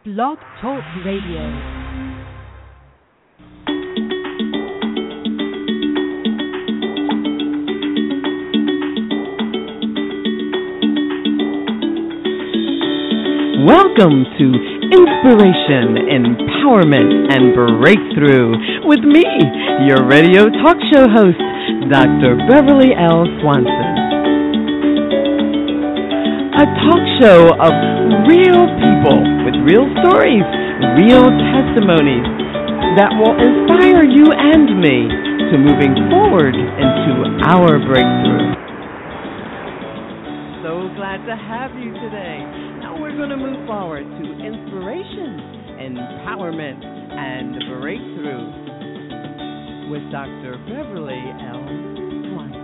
Blog Talk Radio. Welcome to Inspiration, Empowerment, and Breakthrough with me, your radio talk show host, Dr. Beverly L. Swanson. A talk show of real people with real stories, real testimonies that will inspire you and me to moving forward into our breakthrough. So glad to have you today. Now we're going to move forward to inspiration, empowerment, and breakthrough with Dr. Beverly L. Swanson.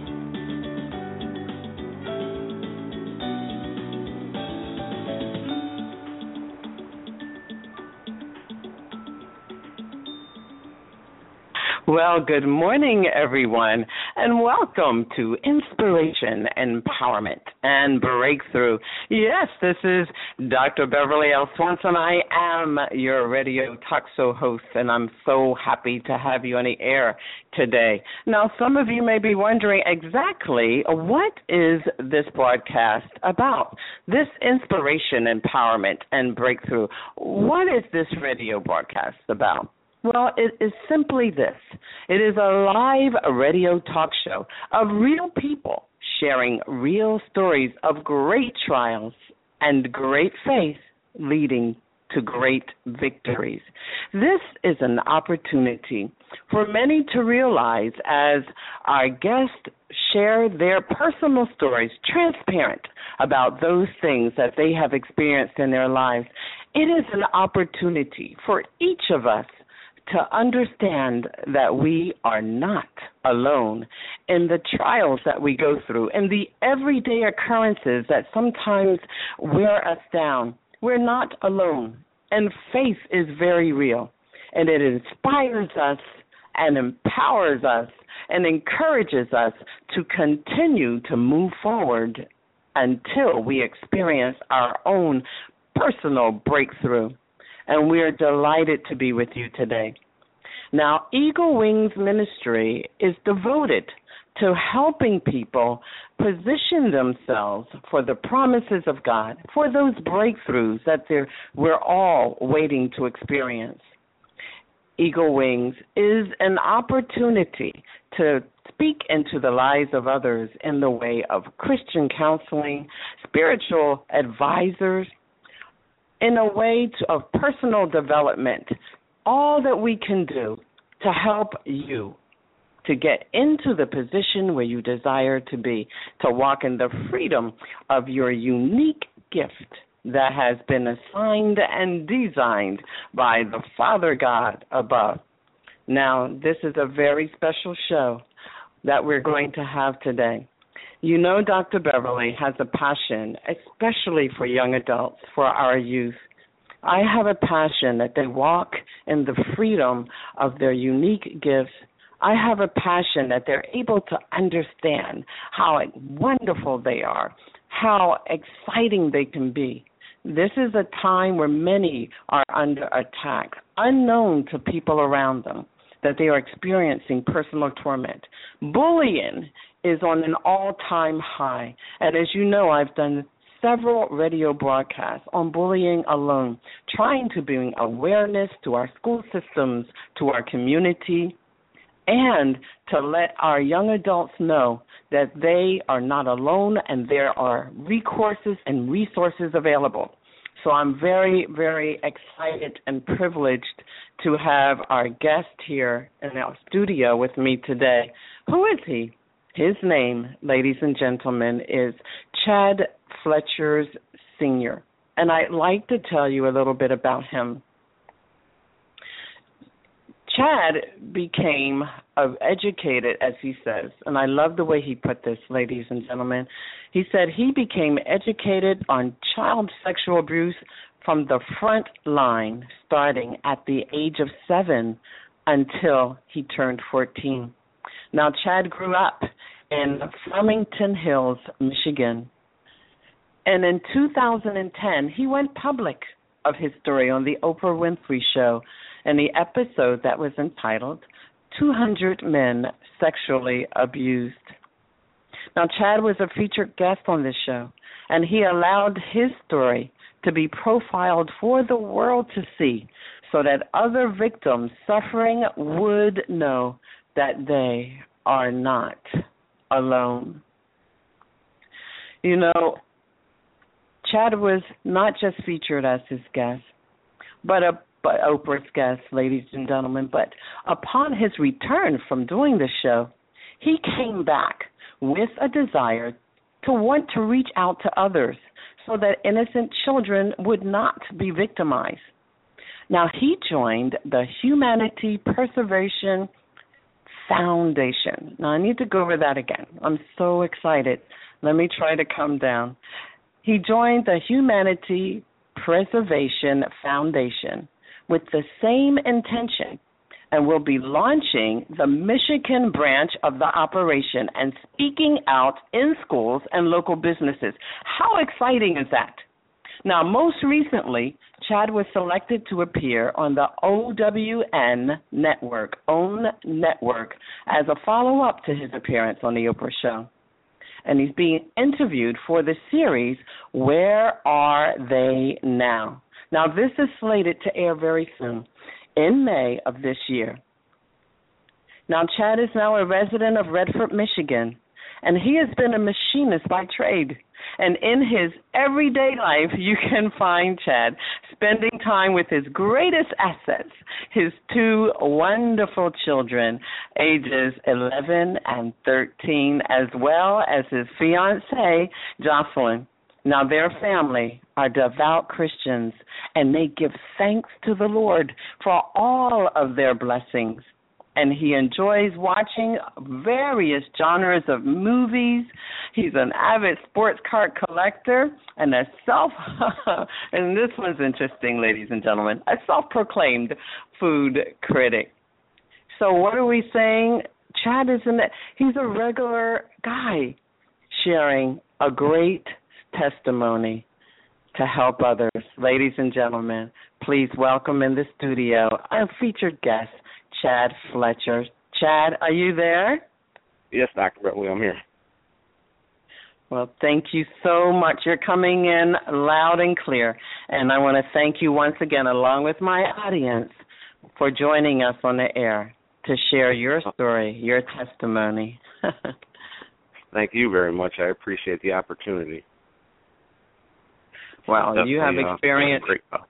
Well, good morning, everyone, and welcome to Inspiration, Empowerment, and Breakthrough. Yes, this is Dr. Beverly L. Swanson. I am your radio talk show host, and I'm so happy to have you on the air today. Now, some of you may be wondering exactly what is this broadcast about? This Inspiration, Empowerment, and Breakthrough. What is this radio broadcast about? Well, it is simply this. It is a live radio talk show of real people sharing real stories of great trials and great faith leading to great victories. This is an opportunity for many to realize as our guests share their personal stories, transparent about those things that they have experienced in their lives. It is an opportunity for each of us to understand that we are not alone in the trials that we go through, in the everyday occurrences that sometimes wear us down. We're not alone, and faith is very real, and it inspires us and empowers us and encourages us to continue to move forward until we experience our own personal breakthrough. And we are delighted to be with you today. Now, Eagle Wings Ministry is devoted to helping people position themselves for the promises of God, for those breakthroughs that we're all waiting to experience. Eagle Wings is an opportunity to speak into the lives of others in the way of Christian counseling, spiritual advisors, in a way of personal development, all that we can do to help you to get into the position where you desire to be, to walk in the freedom of your unique gift that has been assigned and designed by the Father God above. Now, this is a very special show that we're going to have today. You know, Dr. Beverly has a passion, especially for young adults, for our youth. I have a passion that they walk in the freedom of their unique gifts. I have a passion that they're able to understand how wonderful they are, how exciting they can be. This is a time where many are under attack, unknown to people around them, that they are experiencing personal torment. Bullying is on an all-time high. And as you know, I've done several radio broadcasts on bullying alone, trying to bring awareness to our school systems, to our community, and to let our young adults know that they are not alone and there are recourses and resources available. So I'm very, very excited and privileged to have our guest here in our studio with me today. Who is he? His name, ladies and gentlemen, is Chad Fletcher Sr., and I'd like to tell you a little bit about him. Chad became educated, as he says, and I love the way he put this, ladies and gentlemen. He said he became educated on child sexual abuse from the front line, starting at the age of 7 until he turned 14. Now, Chad grew up in Farmington Hills, Michigan. And in 2010, he went public of his story on the Oprah Winfrey Show in the episode that was entitled 200 Men Sexually Abused. Now, Chad was a featured guest on this show, and he allowed his story to be profiled for the world to see so that other victims suffering would know that they are not alone. You know, Chad was not just featured as his guest, but Oprah's guest, ladies and gentlemen, but upon his return from doing the show, he came back with a desire to want to reach out to others so that innocent children would not be victimized. Now, he joined the Humanity Preservation Foundation. Now, I need to go over that again. I'm so excited. Let me try to calm down. He joined the Humanity Preservation Foundation with the same intention and will be launching the Michigan branch of the operation and speaking out in schools and local businesses. How exciting is that? Now, most recently, Chad was selected to appear on the OWN network, OWN network, as a follow-up to his appearance on the Oprah Show. And he's being interviewed for the series, Where Are They Now? Now, this is slated to air very soon, in May of this year. Now, Chad is now a resident of Redford, Michigan, and he has been a machinist by trade. And in his everyday life, you can find Chad spending time with his greatest assets, his two wonderful children, ages 11 and 13, as well as his fiancée, Jocelyn. Now, their family are devout Christians, and they give thanks to the Lord for all of their blessings. And he enjoys watching various genres of movies. He's an avid sports car collector and and this one's interesting, ladies and gentlemen, a self-proclaimed food critic. So what are we saying? Chad he's a regular guy sharing a great testimony to help others. Ladies and gentlemen, please welcome in the studio our featured guest, Chad Fletcher. Chad, are you there? Yes, Dr. Beverly, I'm here. Well, thank you so much. You're coming in loud and clear, and I want to thank you once again, along with my audience, for joining us on the air to share your story, your testimony. Thank you very much. I appreciate the opportunity. Well, you have experienced...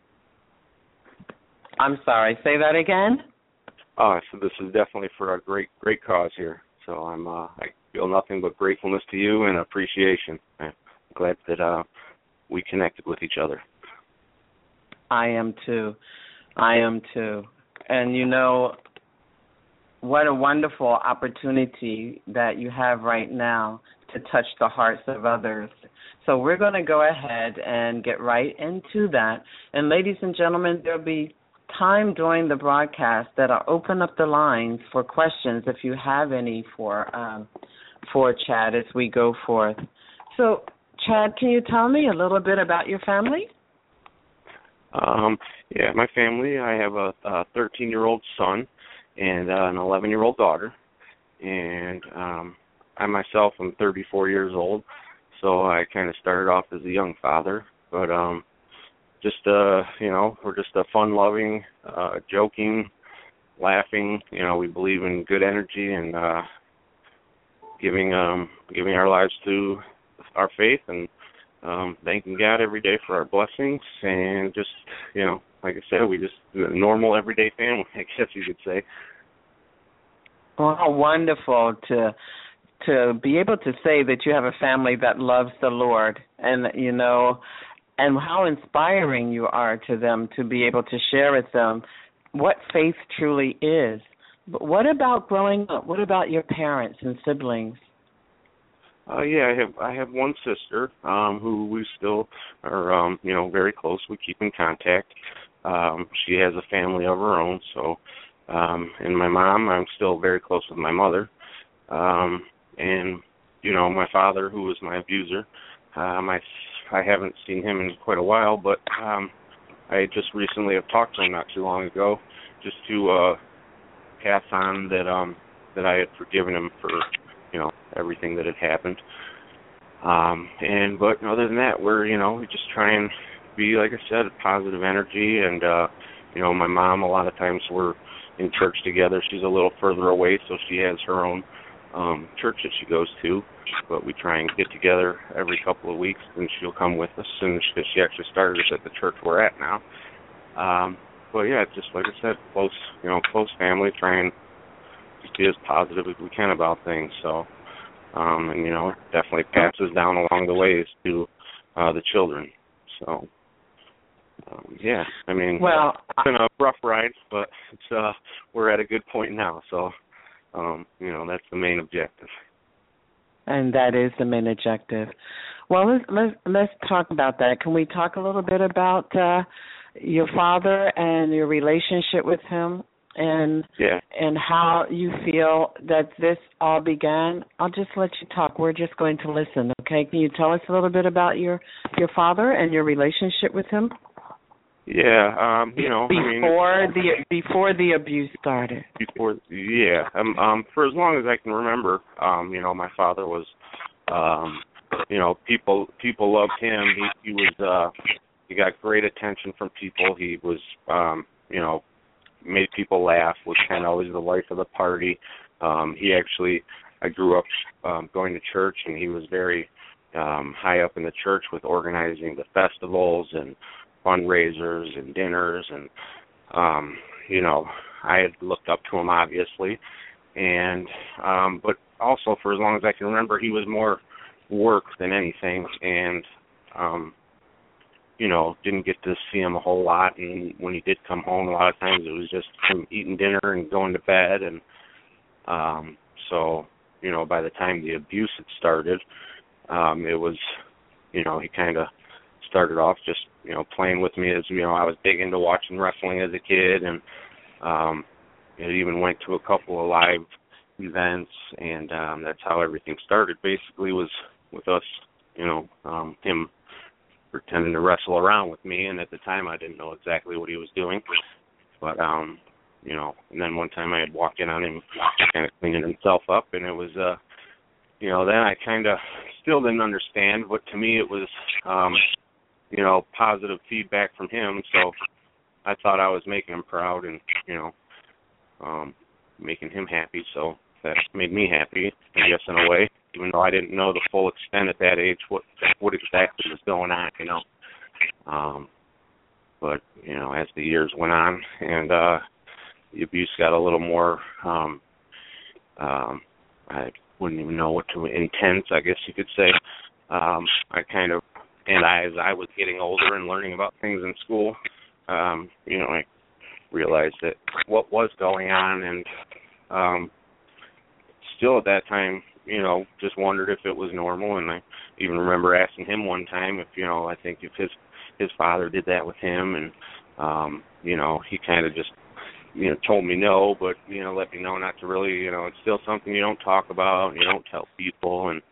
I'm sorry, say that again? So this is definitely for a great cause here. So I feel nothing but gratefulness to you and appreciation. I'm glad that we connected with each other. I am too. And you know, what a wonderful opportunity that you have right now to touch the hearts of others. So we're going to go ahead and get right into that. And ladies and gentlemen, there'll be time during the broadcast that I'll open up the lines for questions if you have any for Chad as we go forth. So, Chad, can you tell me a little bit about your family? Yeah, my family, I have a 13-year-old son and an 11-year-old daughter. And I myself am 34 years old, so I kind of started off as a young father. But we're just a fun-loving, joking, laughing. You know, we believe in good energy and giving our lives to our faith and thanking God every day for our blessings. And just, you know, like I said, we just a normal, everyday family, I guess you could say. Well, how wonderful to be able to say that you have a family that loves the Lord, and you know, and how inspiring you are to them to be able to share with them what faith truly is. But what about growing up? What about your parents and siblings? Yeah, I have one sister who we still are, very close. We keep in contact. She has a family of her own, so and my mom, I'm still very close with my mother. And, you know, my father, who was my abuser, I haven't seen him in quite a while, but I just recently have talked to him not too long ago, just to pass on that I had forgiven him for, everything that had happened. But other than that, we just try and be, like I said, positive energy. And my mom, a lot of times we're in church together. She's a little further away, so she has her own church that she goes to. But we try and get together every couple of weeks, and she'll come with us. And she actually started us at the church we're at now. But yeah, just like I said, close family. Try and just be as positive as we can about things. So, and definitely passes down along the ways to the children. So, yeah, I mean, well, it's been a rough ride, but we're at a good point now. So, that's the main objective. And that is the main objective. Well, let's talk about that. Can we talk a little bit about your father and your relationship with him, and how you feel that this all began? I'll just let you talk. We're just going to listen, okay? Can you tell us a little bit about your father and your relationship with him? Yeah, before the abuse started. For as long as I can remember, my father was, people loved him. He was, he got great attention from people. He was, made people laugh. Was kind of always the life of the party. I grew up going to church, and he was very high up in the church with organizing the festivals and fundraisers and dinners, and I had looked up to him, obviously, and but also for as long as I can remember, he was more work than anything, and didn't get to see him a whole lot. And when he did come home, a lot of times it was just him eating dinner and going to bed. And so by the time the abuse had started, it was, he kind of started off just playing with me. As I was big into watching wrestling as a kid, and it even went to a couple of live events, and that's how everything started. Basically, was with us, him pretending to wrestle around with me, and at the time I didn't know exactly what he was doing, but and then one time I had walked in on him kind of cleaning himself up, and it was then I kind of still didn't understand, but to me it was positive feedback from him, so I thought I was making him proud and, making him happy, so that made me happy, I guess, in a way, even though I didn't know the full extent at that age what exactly was going on, But, as the years went on and the abuse got a little more, I wouldn't even know what to, intense, I guess you could say, as I was getting older and learning about things in school, I realized that what was going on, and still at that time, just wondered if it was normal. And I even remember asking him one time if, I think if his father did that with him, and he kind of just, told me no, but, let me know not to really, it's still something you don't talk about, you don't tell people, and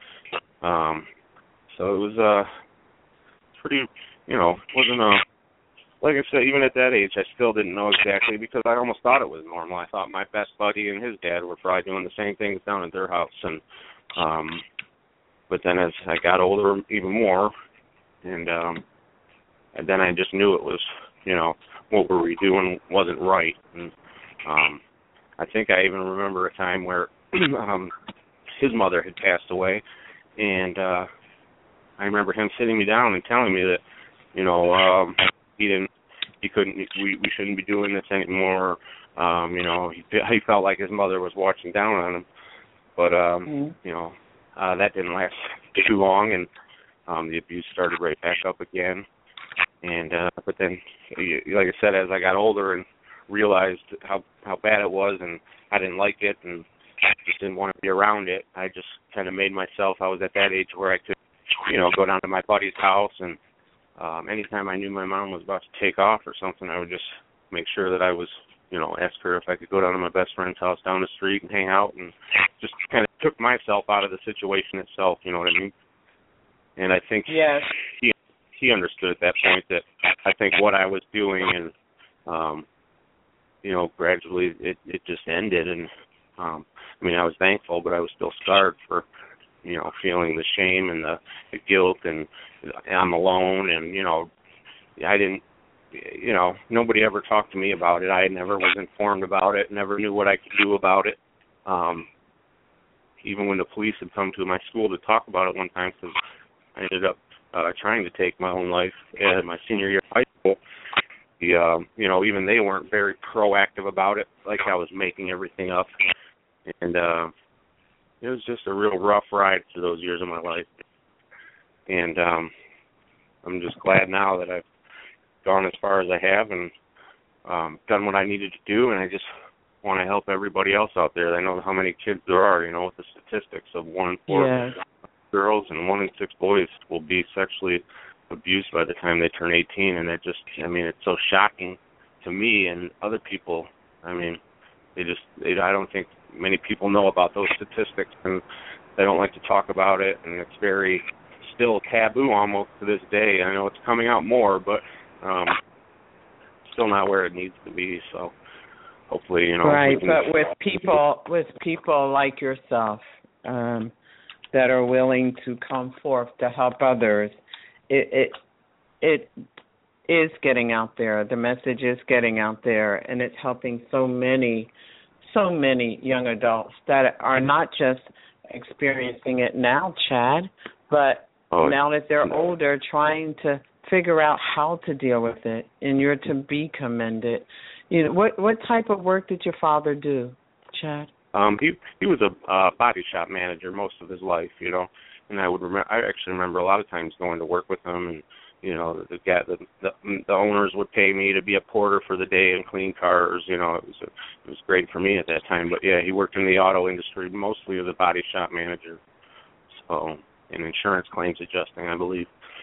so it was pretty, wasn't like I said, even at that age, I still didn't know exactly, because I almost thought it was normal. I thought my best buddy and his dad were probably doing the same things down at their house, and but then as I got older, even more, and then I just knew it was, what we were doing wasn't right, and I think I even remember a time where his mother had passed away, and I remember him sitting me down and telling me that, we shouldn't be doing this anymore. He felt like his mother was watching down on him, but that didn't last too long, and the abuse started right back up again. And but then, like I said, as I got older and realized how bad it was, and I didn't like it, and just didn't want to be around it, I just kind of made myself. I was at that age where I could, go down to my buddy's house, and anytime I knew my mom was about to take off or something, I would just make sure that I was, ask her if I could go down to my best friend's house down the street and hang out, and just kind of took myself out of the situation itself, you know what I mean? And I think he understood at that point that I think what I was doing, and gradually it just ended. And I was thankful, but I was still scarred for feeling the shame and the guilt, and I'm alone, and I didn't. Nobody ever talked to me about it. I never was informed about it. Never knew what I could do about it. Even when the police had come to my school to talk about it one time, because I ended up trying to take my own life in my senior year of high school. Even they weren't very proactive about it. Like I was making everything up, and it was just a real rough ride through those years of my life. And I'm just glad now that I've gone as far as I have and done what I needed to do, and I just want to help everybody else out there. I know how many kids there are, with the statistics of 1 in 4 girls and 1 in 6 boys will be sexually abused by the time they turn 18, and it's so shocking to me and other people. I don't think many people know about those statistics, and they don't like to talk about it, and it's very still taboo almost to this day. I know it's coming out more, but still not where it needs to be. So hopefully, right. But with people like yourself that are willing to come forth to help others, it is getting out there. The message is getting out there, and it's helping so many young adults that are not just experiencing it now, Chad, but now that they're older, trying to figure out how to deal with it, and you're to be commended. What type of work did your father do, Chad? He was a body shop manager most of his life, and I actually remember a lot of times going to work with him, and the owners would pay me to be a porter for the day and clean cars. It was great for me at that time. But yeah, he worked in the auto industry, mostly as a body shop manager, so in insurance claims adjusting, I believe.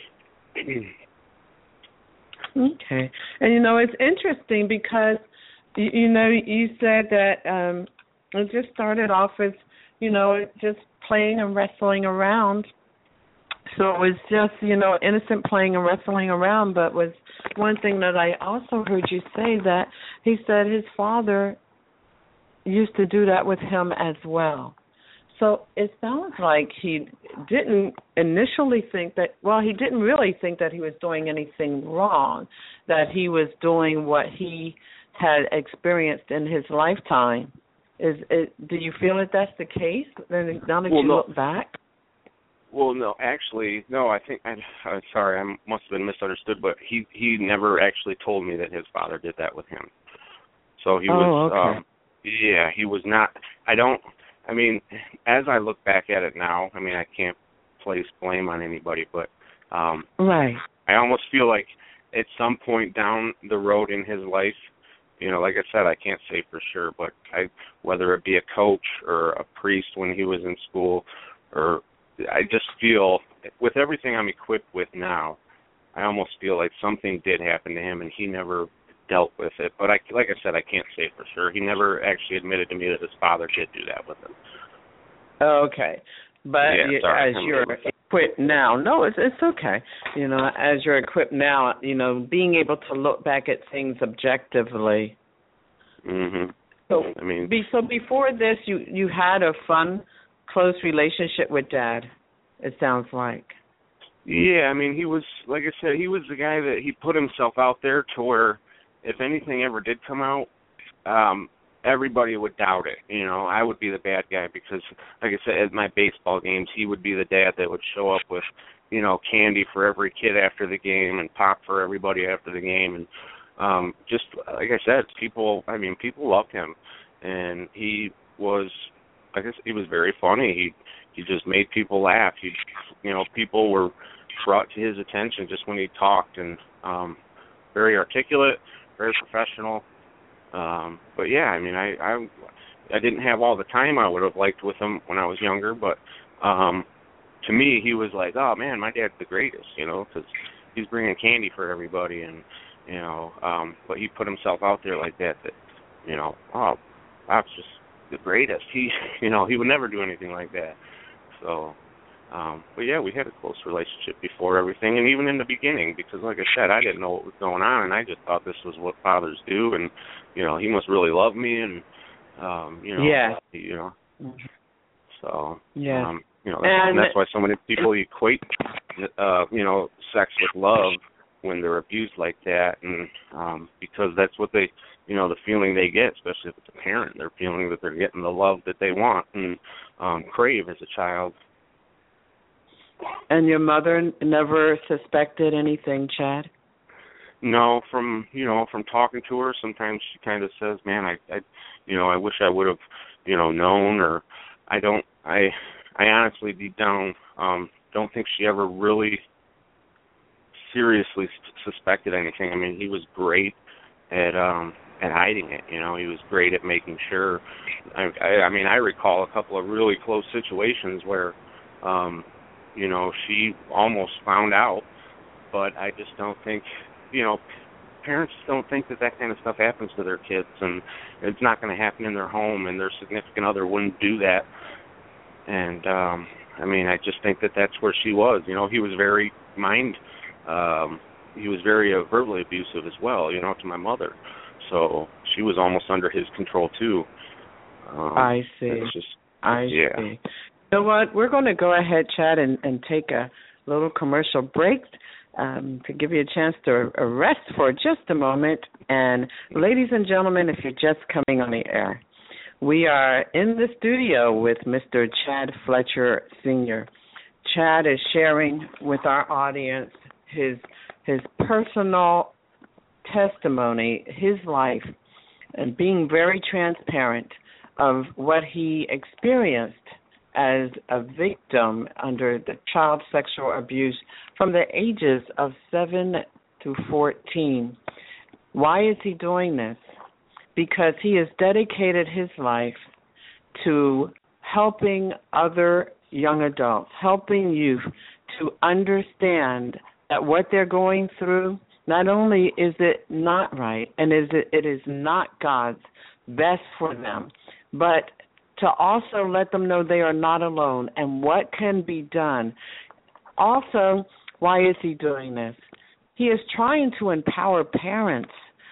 Okay, and it's interesting because you said that it just started off as just playing and wrestling around. So it was just, innocent playing and wrestling around, but was one thing that I also heard you say that he said his father used to do that with him as well. So it sounds like he didn't initially think that, he didn't really think that he was doing anything wrong, that he was doing what he had experienced in his lifetime. Do you feel that that's the case now that you look back? Well, no, actually, no. I think I'm sorry. I must have been misunderstood, but he never actually told me that his father did that with him. So he was. Okay. He was not. As I look back at it now, I can't place blame on anybody, but right. I almost feel like at some point down the road in his life, like I said, I can't say for sure, but whether it be a coach or a priest when he was in school, or I just feel with everything I'm equipped with now, I almost feel like something did happen to him and he never dealt with it. But like I said, I can't say for sure. He never actually admitted to me that his father did do that with him. Okay. But as you're equipped now, no, it's okay. As you're equipped now, being able to look back at things objectively. Mhm. So before this, you had a fun, close relationship with Dad, it sounds like. Yeah, he was, like I said, he was the guy that he put himself out there to where if anything ever did come out, everybody would doubt it. I would be the bad guy because, like I said, at my baseball games, he would be the dad that would show up with, candy for every kid after the game and pop for everybody after the game. And just like I said, people loved him. And he was, I guess he was very funny. He just made people laugh. People were brought to his attention just when he talked, and very articulate, very professional. But yeah, I didn't have all the time I would have liked with him when I was younger, but to me, he was like, oh man, my dad's the greatest, because he's bringing candy for everybody, and but he put himself out there like that, oh, that's just the greatest. He would never do anything like that. So But yeah, we had a close relationship before everything, and even in the beginning, because like I said, I didn't know what was going on, and I just thought this was what fathers do, and he must really love me, and Yeah. So Yeah. and that's why so many people equate sex with love when they're abused like that, and because that's what they the feeling they get, especially if it's a parent, they're feeling that they're getting the love that they want and crave as a child. And your mother never suspected anything, Chad? No, from talking to her, sometimes she kind of says, "Man, I wish I would have, known," or I honestly deep down don't think she ever really seriously suspected anything. I mean, he was great at hiding it. He was great at making sure. I mean, I recall a couple of really close situations where she almost found out, but I just don't think, parents don't think that kind of stuff happens to their kids, and it's not going to happen in their home, and their significant other wouldn't do that. And, I mean, I just think that that's where she was. He was very he was very verbally abusive as well, to my mother. So she was almost under his control, too. I see. I see. You know what? We're going to go ahead, Chad, and take a little commercial break to give you a chance to rest for just a moment. And ladies and gentlemen, if you're just coming on the air, we are in the studio with Mr. Chad Fletcher Sr. Chad is sharing with our audience his personal testimony, his life, and being very transparent of what he experienced as a victim under the child sexual abuse from the ages of 7 to 14. Why is he doing this? Because he has dedicated his life to helping other young adults, helping youth to understand that what they're going through, not only is it not right and it is not God's best for them, but to also let them know they are not alone and what can be done. Also, why is he doing this? He is trying to empower parents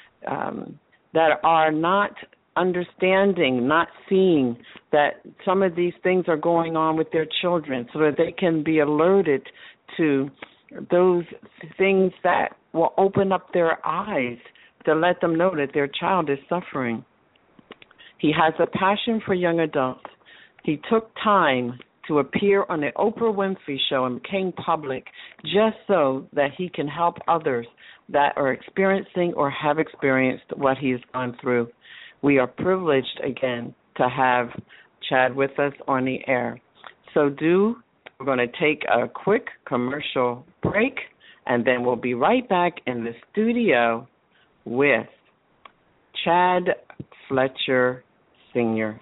that are not understanding, not seeing that some of these things are going on with their children so that they can be alerted to those things that will open up their eyes to let them know that their child is suffering. He has a passion for young adults. He took time to appear on the Oprah Winfrey Show and became public just so that he can help others that are experiencing or have experienced what he has gone through. We are privileged, again, to have Chad with us on the air. So we're going to take a quick commercial break, and then we'll be right back in the studio with Chad Fletcher Sr.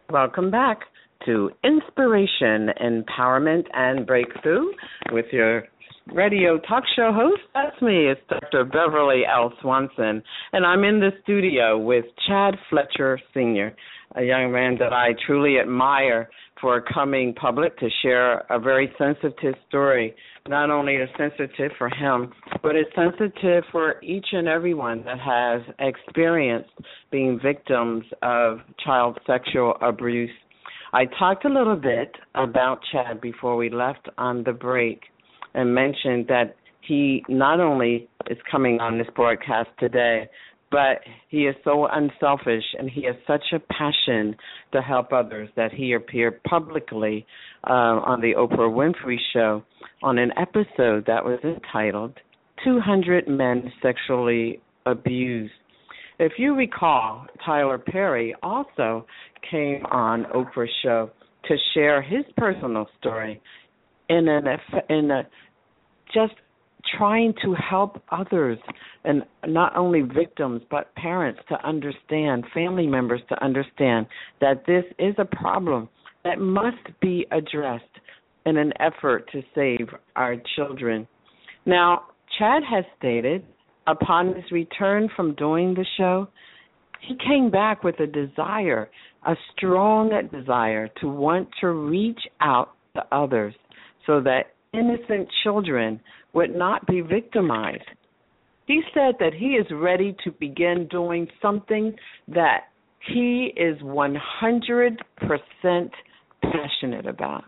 Welcome back to Inspiration, Empowerment, and Breakthrough with your radio talk show host. That's me. It's Dr. Beverly L. Swanson, and I'm in the studio with Chad Fletcher Sr., a young man that I truly admire for coming public to share a very sensitive story. Not only is sensitive for him, but it's sensitive for each and everyone that has experienced being victims of child sexual abuse. I talked a little bit about Chad before we left on the break and mentioned that he not only is coming on this broadcast today, but he is so unselfish and he has such a passion to help others that he appeared publicly on the Oprah Winfrey Show on an episode that was entitled 200 Men Sexually Abused. If you recall, Tyler Perry also came on Oprah's show to share his personal story in a just trying to help others, and not only victims but parents to understand, family members to understand that this is a problem that must be addressed in an effort to save our children. Now, Chad has stated upon his return from doing the show, he came back with a desire, a strong desire to want to reach out to others so that innocent children would not be victimized. He said that he is ready to begin doing something that he is 100% passionate about.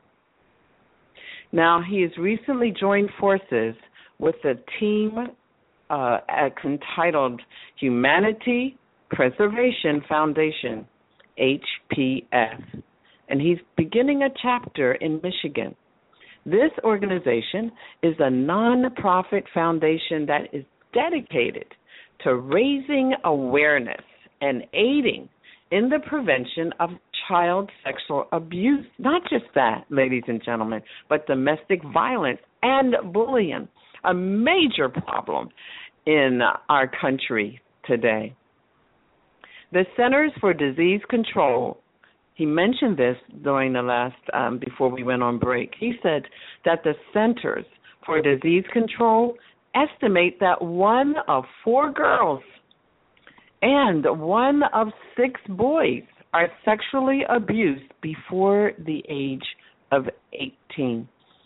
Now, he has recently joined forces with a team entitled Humanity Preservation Foundation, HPF, and he's beginning a chapter in Michigan. This organization is a non-profit foundation that is dedicated to raising awareness and aiding in the prevention of child sexual abuse. Not just that, ladies and gentlemen, but domestic violence and bullying, a major problem in our country today. The Centers for Disease Control, he mentioned this during the last, before we went on break. He said that the Centers for Disease Control estimate that 1 of 4 girls and 1 of 6 boys are sexually abused before the age of 18.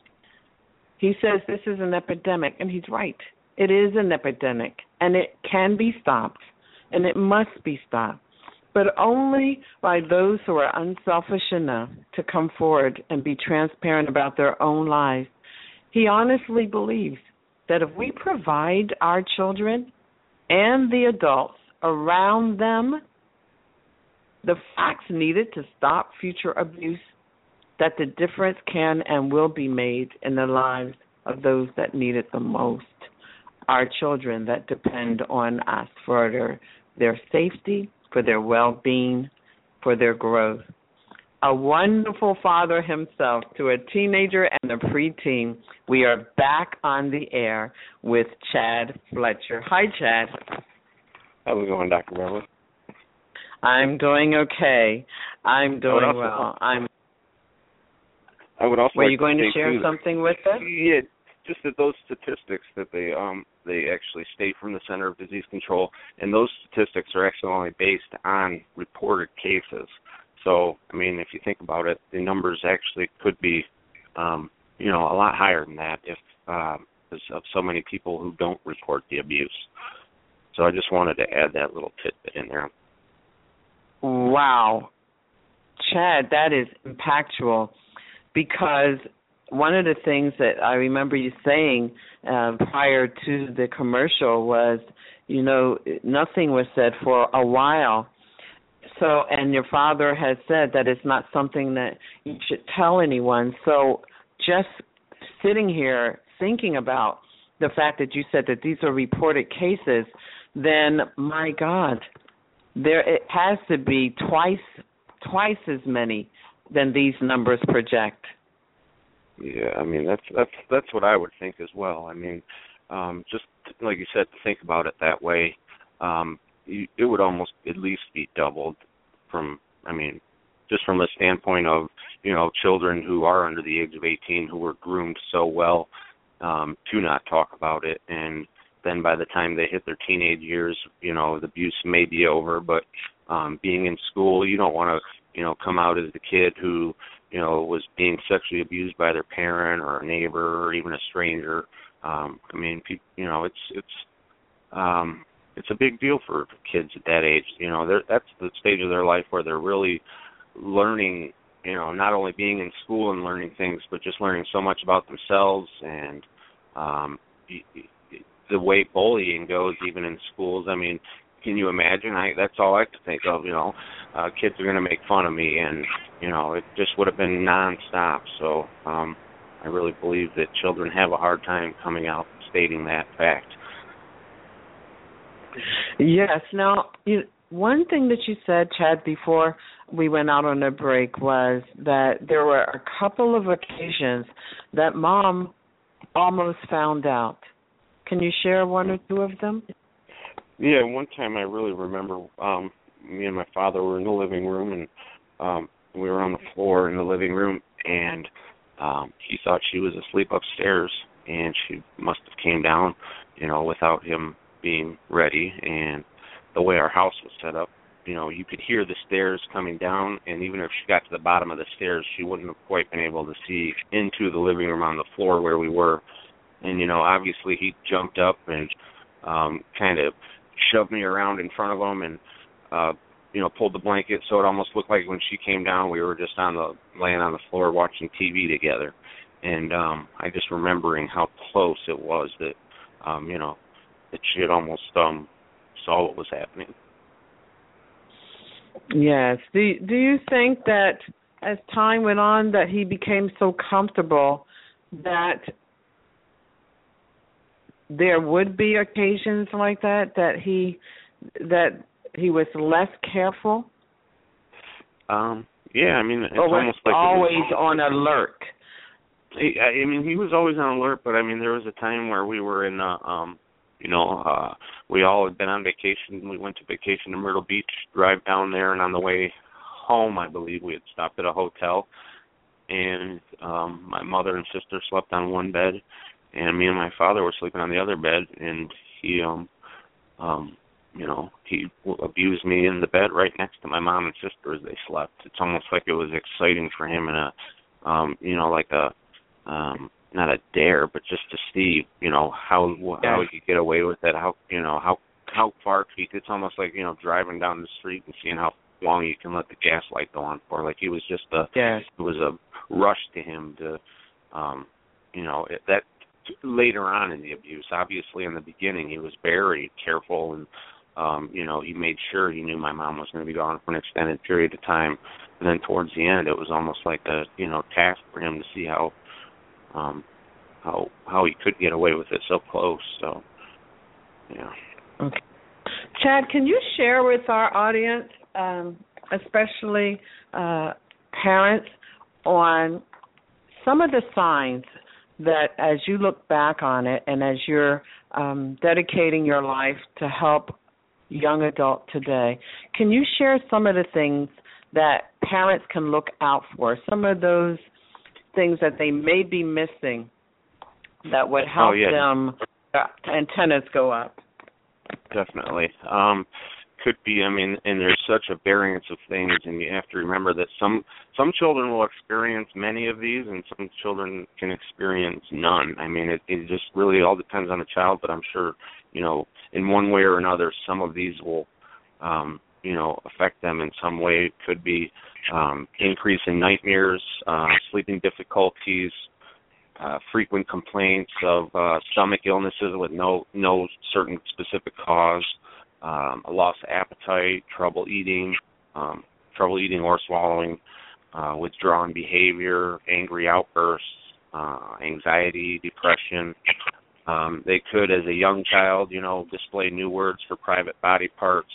He says this is an epidemic, and he's right. It is an epidemic, and it can be stopped, and it must be stopped, but only by those who are unselfish enough to come forward and be transparent about their own lives. He honestly believes that if we provide our children and the adults around them the facts needed to stop future abuse, that the difference can and will be made in the lives of those that need it the most, our children that depend on us for their safety, for their well-being, for their growth. A wonderful father himself to a teenager and a preteen. We are back on the air with Chad Fletcher. Hi, Chad. How's it going, Dr. Beverly? I'm doing okay. I'm doing well. I would also. Were like you going to share something with us? Yeah, just that those statistics that they actually state from the Center of Disease Control, and those statistics are actually only based on reported cases. So, I mean, if you think about it, the numbers actually could be, a lot higher than that if of so many people who don't report the abuse. So I just wanted to add that little tidbit in there. Wow. Chad, that is impactful, because one of the things that I remember you saying prior to the commercial was, nothing was said for a while. So, and your father has said that it's not something that you should tell anyone. So just sitting here thinking about the fact that you said that these are reported cases, then, my God, it has to be twice as many than these numbers project. Yeah, I mean, that's what I would think as well. I mean, just like you said, to think about it that way, it would almost at least be doubled from, just from a standpoint of, children who are under the age of 18 who were groomed so well to not talk about it. And then by the time they hit their teenage years, the abuse may be over. But being in school, you don't want to, come out as the kid who, was being sexually abused by their parent or a neighbor or even a stranger. It's a big deal for kids at that age. That's the stage of their life where they're really learning, not only being in school and learning things, but just learning so much about themselves and the way bullying goes even in schools. I mean, can you imagine? That's all I could think of, kids are going to make fun of me, and, it just would have been nonstop. So I really believe that children have a hard time coming out stating that fact. Yes. Now, one thing that you said, Chad, before we went out on a break was that there were a couple of occasions that Mom almost found out. Can you share one or two of them? Yeah, one time I really remember me and my father were in the living room, and we were on the floor in the living room, and he thought she was asleep upstairs, and she must have came down, without him being ready. And the way our house was set up, you could hear the stairs coming down, and even if she got to the bottom of the stairs, she wouldn't have quite been able to see into the living room on the floor where we were. And, obviously he jumped up and kind of shoved me around in front of him and, pulled the blanket so it almost looked like when she came down we were just laying on the floor watching TV together. And I just remembering how close it was that, that she had almost saw what was happening. Yes. Do you think that as time went on that he became so comfortable that there would be occasions like that he was less careful? Yeah, I mean, it's or was almost like always on alert. He was always on alert, but I mean, there was a time where we were in, we all had been on vacation. We went to vacation to Myrtle Beach, drive down there, and on the way home, I believe we had stopped at a hotel, and my mother and sister slept on one bed, and me and my father were sleeping on the other bed, and he abused me in the bed right next to my mom and sister as they slept. It's almost like it was exciting for him and not a dare, but just to see, how he could get away with it, how far it's almost like, driving down the street and seeing how long you can let the gas light go on for. Like he was just it was a rush to him to, that later on in the abuse. Obviously, in the beginning, he was very careful and, he made sure he knew my mom was going to be gone for an extended period of time. And then towards the end, it was almost like a, task for him to see how he could get away with it so close. So, yeah. Okay. Chad, can you share with our audience, especially parents, on some of the signs that as you look back on it and as you're dedicating your life to help young adult today, can you share some of the things that parents can look out for, some of those things that they may be missing that would help them antennas go up? Definitely. Could be, and there's such a variance of things, and you have to remember that some children will experience many of these, and some children can experience none. It just really all depends on the child, but I'm sure, in one way or another, some of these will, affect them in some way. It could be increase in nightmares, sleeping difficulties, frequent complaints of stomach illnesses with no certain specific cause, a loss of appetite, trouble eating or swallowing, withdrawn behavior, angry outbursts, anxiety, depression. They could, as a young child, display new words for private body parts,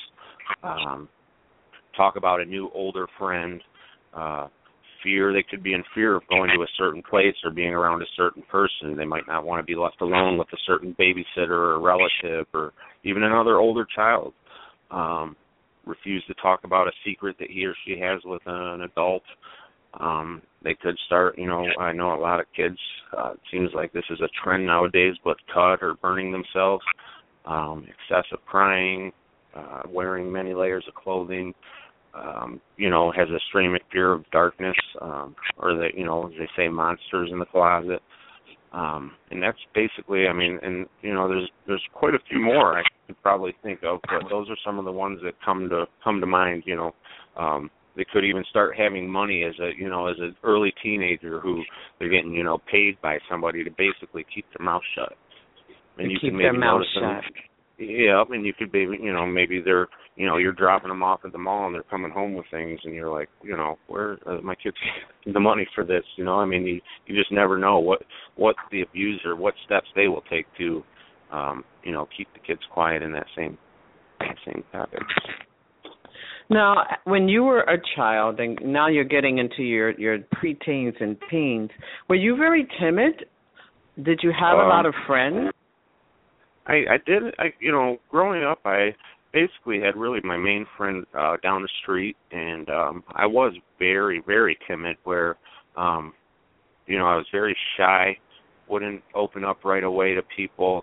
talk about a new older friend, fear. They could be in fear of going to a certain place or being around a certain person. They might not want to be left alone with a certain babysitter or relative or even another older child. refuse to talk about a secret that he or she has with an adult. They could start, I know a lot of kids, it seems like this is a trend nowadays, but cut or burning themselves, excessive crying, wearing many layers of clothing, has a extreme fear of darkness, or that, as they say, monsters in the closet. And that's basically, there's quite a few more I could probably think of, but those are some of the ones that come to mind. They could even start having money as an early teenager who they're getting, paid by somebody to basically keep their mouth shut. And you can maybe notice them. Yeah, and you could be, maybe they're, you're dropping them off at the mall and they're coming home with things, and you're like, where are my kids getting the money for this? You just never know what the abuser, what steps they will take to, keep the kids quiet in that same topic. Now, when you were a child, and now you're getting into your preteens and teens, were you very timid? Did you have a lot of friends? I did. Growing up, I basically had really my main friend down the street, and I was very, very timid. Where, I was very shy, wouldn't open up right away to people.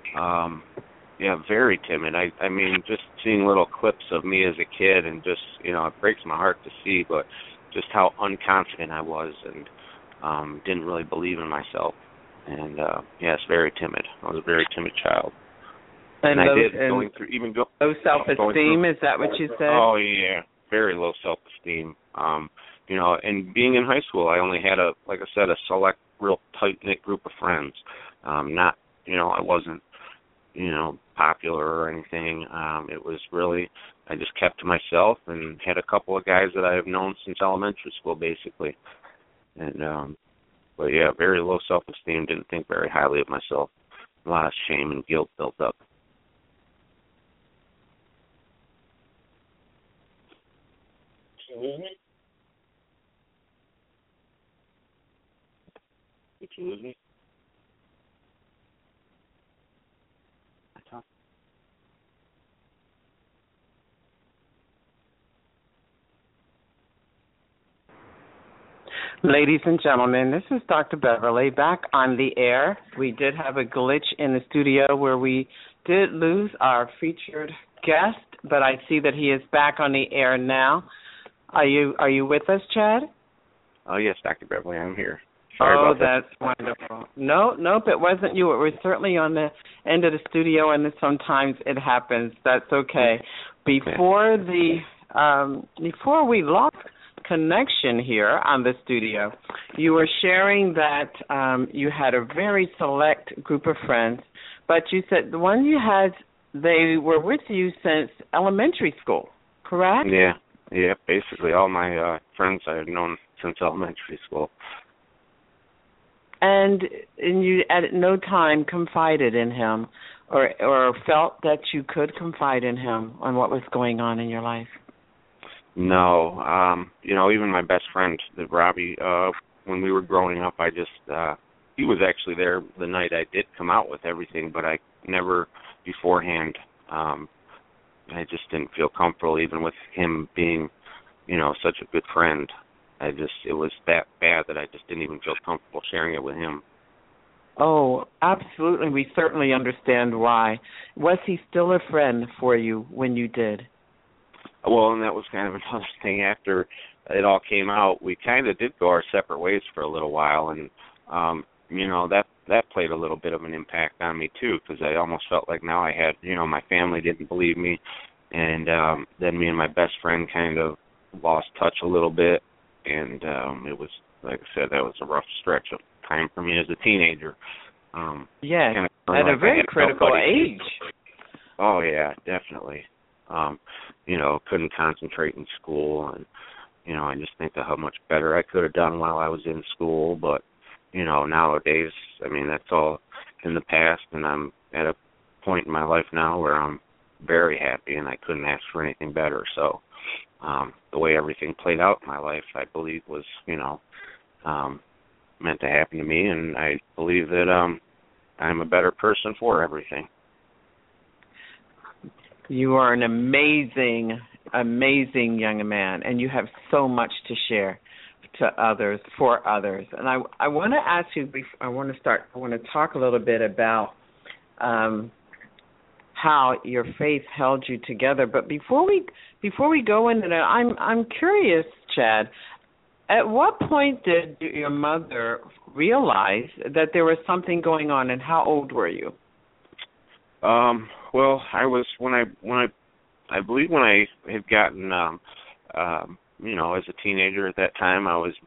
Very timid. I mean, just seeing little clips of me as a kid, and just it breaks my heart to see, but just how unconfident I was, and didn't really believe in myself. And yes, very timid. I was a very timid child. And I did going through low self-esteem. Is that what you said? Oh yeah, very low self-esteem. And being in high school, I only had a select, real tight-knit group of friends. Not, I wasn't, popular or anything. It was really, I just kept to myself and had a couple of guys that I have known since elementary school, basically. And but yeah, very low self-esteem, didn't think very highly of myself. A lot of shame and guilt built up. Did you lose me? Did you lose me? Ladies and gentlemen, this is Dr. Beverly back on the air. We did have a glitch in the studio where we did lose our featured guest, but I see that he is back on the air now. Are you with us, Chad? Oh, yes, Dr. Beverly, I'm here. Sorry about that. That's wonderful. Nope, it wasn't you. It was certainly on the end of the studio, and sometimes it happens. That's okay. Before we lost connection here on the studio, you were sharing that you had a very select group of friends, but you said the one you had, they were with you since elementary school, correct? Yeah, basically all my friends I had known since elementary school. And you at no time confided in him or felt that you could confide in him on what was going on in your life? No, even my best friend, Robbie, when we were growing up, I just, he was actually there the night I did come out with everything, but I never beforehand, I just didn't feel comfortable even with him being, such a good friend. It was that bad that I just didn't even feel comfortable sharing it with him. Oh, absolutely. We certainly understand why. Was he still a friend for you when you did? Well, and that was kind of another thing. After it all came out, we kind of did go our separate ways for a little while, and that played a little bit of an impact on me too, because I almost felt like now I had, my family didn't believe me, and then me and my best friend kind of lost touch a little bit, and it was, like I said, that was a rough stretch of time for me as a teenager. Yeah, at a very critical age. Oh yeah, definitely. Couldn't concentrate in school, and, I just think of how much better I could have done while I was in school, but, nowadays, that's all in the past, and I'm at a point in my life now where I'm very happy, and I couldn't ask for anything better, so the way everything played out in my life, I believe was, meant to happen to me, and I believe that I'm a better person for everything. You are an amazing amazing young man, and you have so much to share to others, for others. And I want to ask you, I want to talk a little bit about how your faith held you together. But before we go into that, I'm curious, Chad, at what point did your mother realize that there was something going on, and how old were you? Well, I was when I believe when I had gotten as a teenager at that time, I was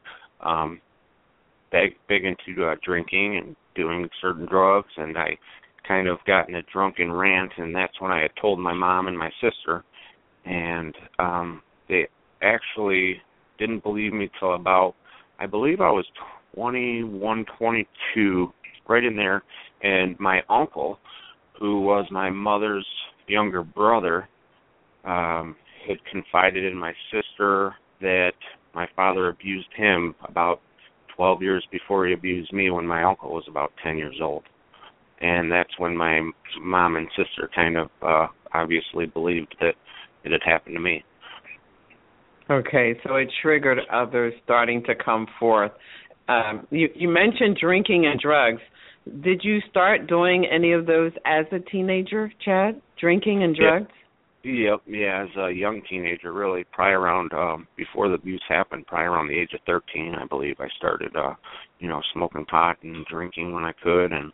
big into drinking and doing certain drugs, and I kind of got in a drunken rant, and that's when I had told my mom and my sister, and they actually didn't believe me till about, I believe I was 21, 22, right in there, and my uncle, who was my mother's younger brother, had confided in my sister that my father abused him about 12 years before he abused me when my uncle was about 10 years old. And that's when my mom and sister kind of obviously believed that it had happened to me. Okay, so it triggered others starting to come forth. You mentioned drinking and drugs. Did you start doing any of those as a teenager, Chad? Drinking and drugs? Yep, as a young teenager, really, probably around, before the abuse happened, probably around the age of 13, I believe, I started, smoking pot and drinking when I could, and,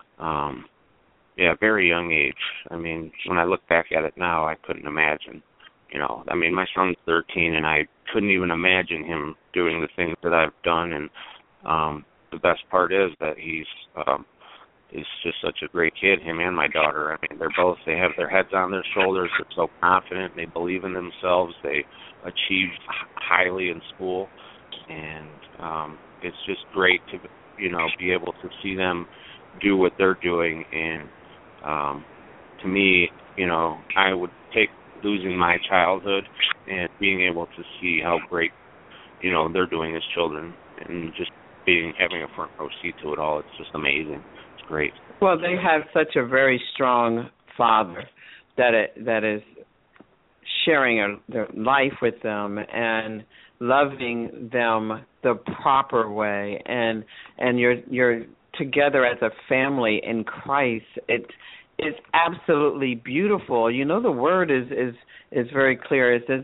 very young age. I mean, when I look back at it now, I couldn't imagine, my son's 13, and I couldn't even imagine him doing the things that I've done, and the best part is that he's just such a great kid, him and my daughter. I mean, they have their heads on their shoulders. They're so confident. They believe in themselves. They achieved highly in school. And it's just great to, be able to see them do what they're doing. And to me, I would take losing my childhood and being able to see how great, they're doing as children, and just having a front row seat to it all. It's just amazing. It's great. Well, they have such a very strong father that is sharing their life with them and loving them the proper way, and you're together as a family in Christ. It is absolutely beautiful. The word is very clear. It says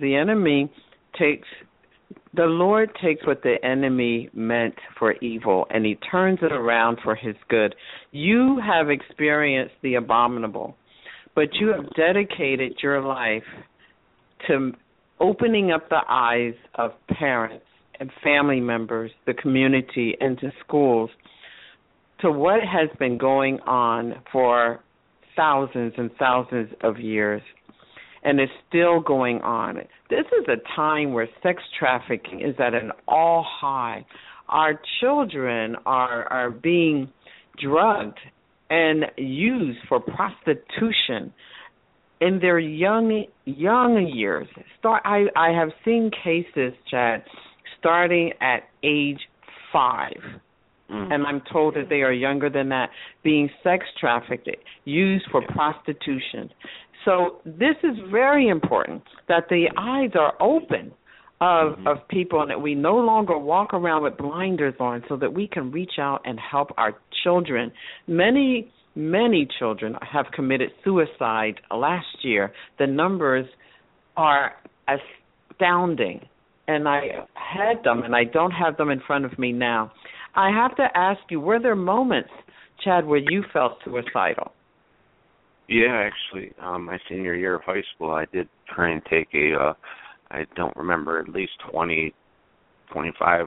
the Lord takes what the enemy meant for evil, and he turns it around for his good. You have experienced the abominable, but you have dedicated your life to opening up the eyes of parents and family members, the community, and to schools to what has been going on for thousands and thousands of years. And it's still going on. This is a time where sex trafficking is at an all high. Our children are being drugged and used for prostitution in their young years. I have seen cases, Chad, starting at age 5. And I'm told that they are younger than that, being sex trafficked, used for prostitution. So this is very important, that the eyes are open of people, and that we no longer walk around with blinders on, so that we can reach out and help our children. Many children have committed suicide last year. The numbers are astounding, and I had them, and I don't have them in front of me now. I have to ask you, were there moments, Chad, where you felt suicidal? Yeah, actually, my senior year of high school, I did try and take I don't remember, at least 20, 25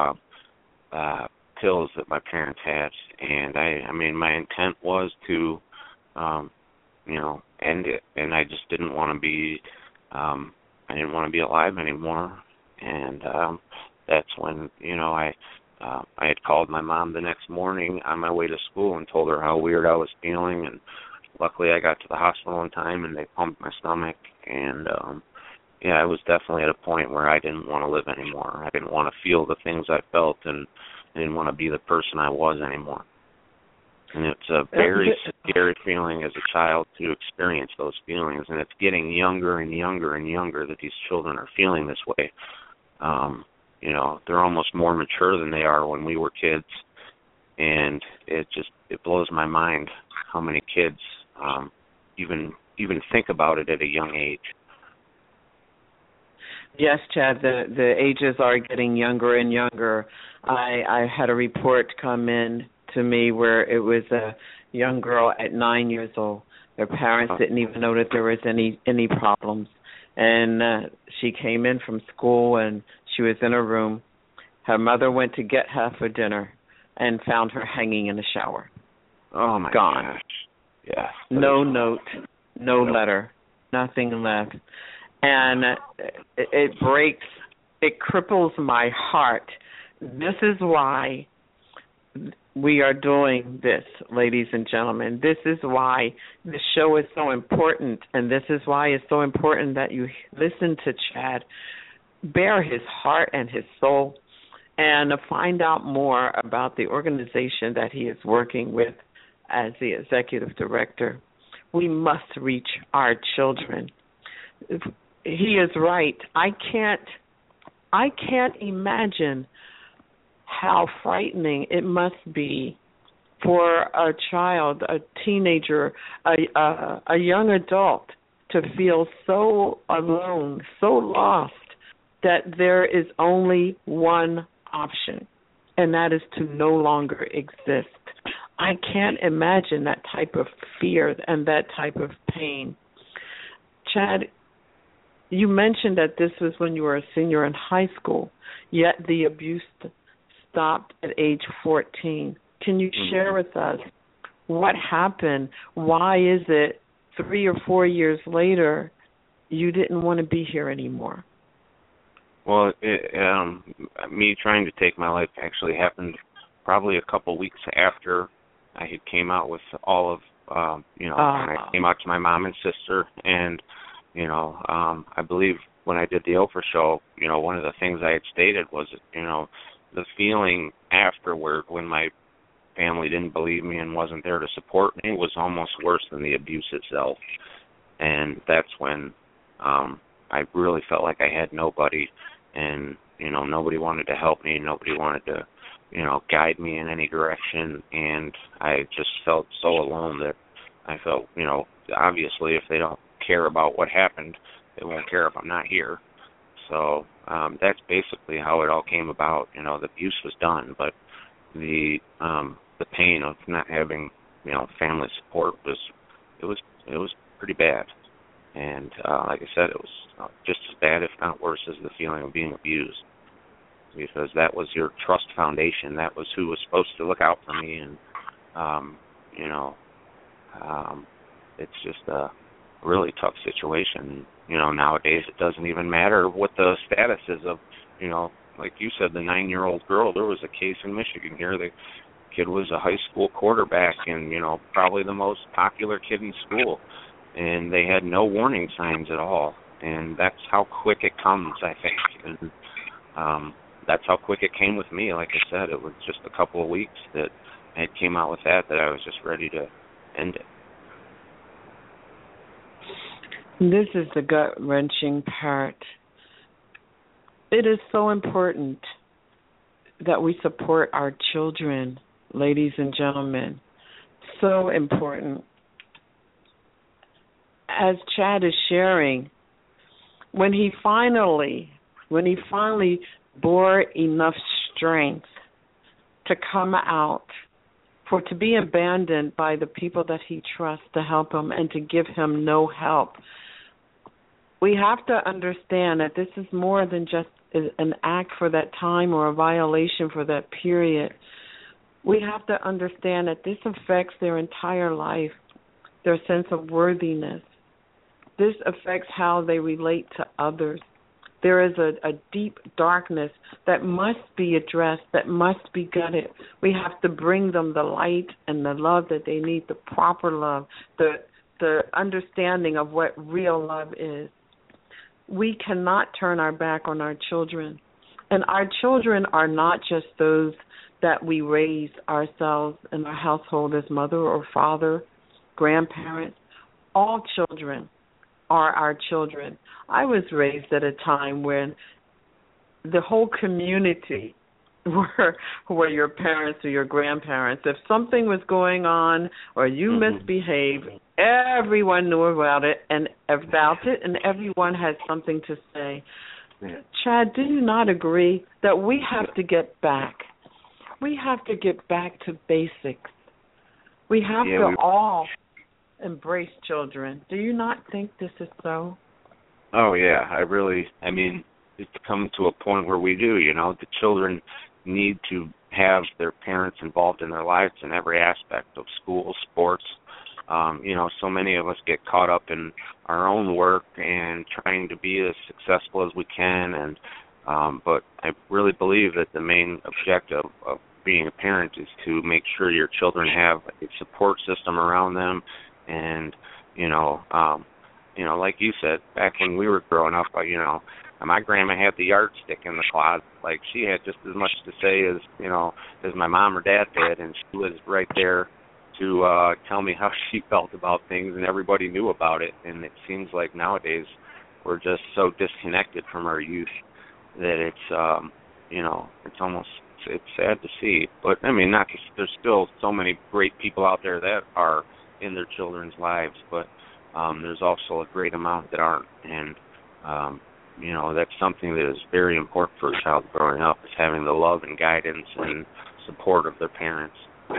pills that my parents had. And my intent was to, end it. And I just didn't want to be, I didn't want to be alive anymore. And that's when, I had called my mom the next morning on my way to school and told her how weird I was feeling, and luckily I got to the hospital in time and they pumped my stomach, and I was definitely at a point where I didn't want to live anymore. I didn't want to feel the things I felt, and I didn't want to be the person I was anymore. And it's a very scary feeling as a child to experience those feelings, and it's getting younger and younger and younger that these children are feeling this way. They're almost more mature than they are when we were kids, and it blows my mind how many kids even think about it at a young age. Yes, Chad, the ages are getting younger and younger. I had a report come in to me where it was a young girl at 9 years old. Their parents didn't even know that there was any problems. And she came in from school, and she was in her room. Her mother went to get her for dinner and found her hanging in the shower. Oh, my Gone. gosh. Yeah. No note, no letter, nothing left. And it breaks, it cripples my heart. This is why we are doing this, ladies and gentlemen. This is why this show is so important, and this is why it's so important that you listen to Chad, bare his heart and his soul, and find out more about the organization that he is working with as the executive director. We must reach our children. He is right. I can't imagine how frightening it must be for a child, a teenager, a young adult to feel so alone, so lost, that there is only one option, and that is to no longer exist. I can't imagine that type of fear and that type of pain. Chad, you mentioned that this was when you were a senior in high school, yet the abuse stopped at age 14. Can you share with us what happened? Why is it 3 or 4 years later you didn't want to be here anymore? Well, me trying to take my life actually happened probably a couple weeks after I had came out with all of, when I came out to my mom and sister, and, I believe when I did the Oprah show, one of the things I had stated was, the feeling afterward when my family didn't believe me and wasn't there to support me was almost worse than the abuse itself. And that's when I really felt like I had nobody, and, nobody wanted to help me, nobody wanted to, guide me in any direction, and I just felt so alone that I felt, obviously if they don't care about what happened, they won't care if I'm not here. So that's basically how it all came about. The abuse was done, but the pain of not having, family support was pretty bad. And like I said, it was just as bad, if not worse, as the feeling of being abused, because that was your trust foundation. That was who was supposed to look out for me, and it's just a really tough situation. Nowadays it doesn't even matter what the status is of, like you said, the 9-year-old girl. There was a case in Michigan here. The kid was a high school quarterback and, probably the most popular kid in school. And they had no warning signs at all. And that's how quick it comes, I think. And that's how quick it came with me. Like I said, it was just a couple of weeks that I came out with that I was just ready to end it. This is the gut-wrenching part. It is so important that we support our children, ladies and gentlemen. So important. As Chad is sharing, when he finally bore enough strength to come out, to be abandoned by the people that he trusts to help him and to give him no help, we have to understand that this is more than just an act for that time or a violation for that period. We have to understand that this affects their entire life, their sense of worthiness. This affects how they relate to others. There is a deep darkness that must be addressed, that must be gutted. We have to bring them the light and the love that they need, the proper love, the understanding of what real love is. We cannot turn our back on our children. And our children are not just those that we raise ourselves in our household as mother or father, grandparents. All children are our children. I was raised at a time when the whole community were your parents or your grandparents. If something was going on or you misbehaved, everyone knew about it, and everyone had something to say. Chad, do you not agree that we have to get back? We have to get back to basics. We have to all embrace children. Do you not think this is so? Oh, yeah. I mean, it's come to a point where we do, the children need to have their parents involved in their lives in every aspect of school, sports. So many of us get caught up in our own work and trying to be as successful as we can, and but I really believe that the main objective of being a parent is to make sure your children have a support system around them, and like you said, back when we were growing up, my grandma had the yardstick in the closet. Like, she had just as much to say as my mom or dad did, and she was right there to tell me how she felt about things, and everybody knew about it. And it seems like nowadays we're just so disconnected from our youth that it's sad to see. But I mean, there's still so many great people out there that are in their children's lives, but there's also a great amount that aren't, and that's something that is very important for a child growing up, is having the love and guidance and support of their parents.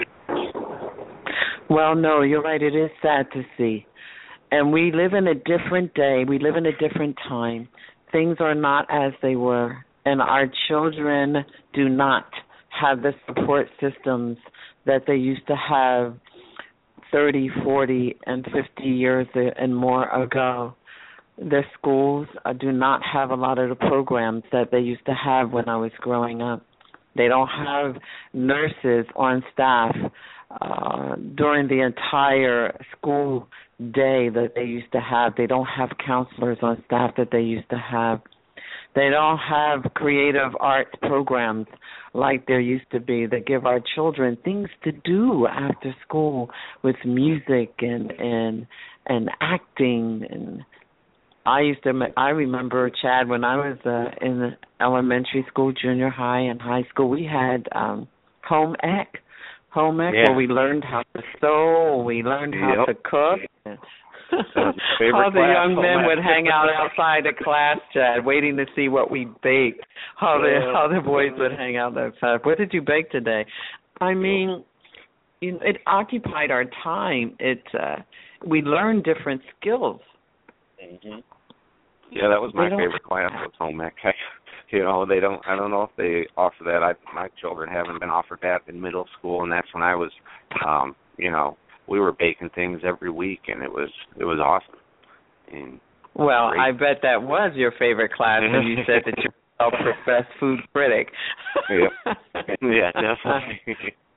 Well, no, you're right. It is sad to see. And we live in a different day. We live in a different time. Things are not as they were. And our children do not have the support systems that they used to have 30, 40, and 50 years and more ago. The schools do not have a lot of the programs that they used to have when I was growing up. They don't have nurses on staff during the entire school day that they used to have. They don't have counselors on staff that they used to have. They don't have creative arts programs like there used to be that give our children things to do after school with music and acting. And I remember, Chad, when I was in elementary school, junior high, and high school, we had home ec where we learned how to sew, we learned how to cook. How the young men would hang out outside of class, Chad, waiting to see what we baked. How the boys would hang out outside. What did you bake today? I mean, it occupied our time. We learned different skills. Mm-hmm. Yeah, that was my favorite class, was home ec. I don't know if they offer that. My children haven't been offered that in middle school, and that's when I was, we were baking things every week, and it was awesome. And well, great. I bet that was your favorite class when you said that you're a self-professed food critic. Yeah, definitely.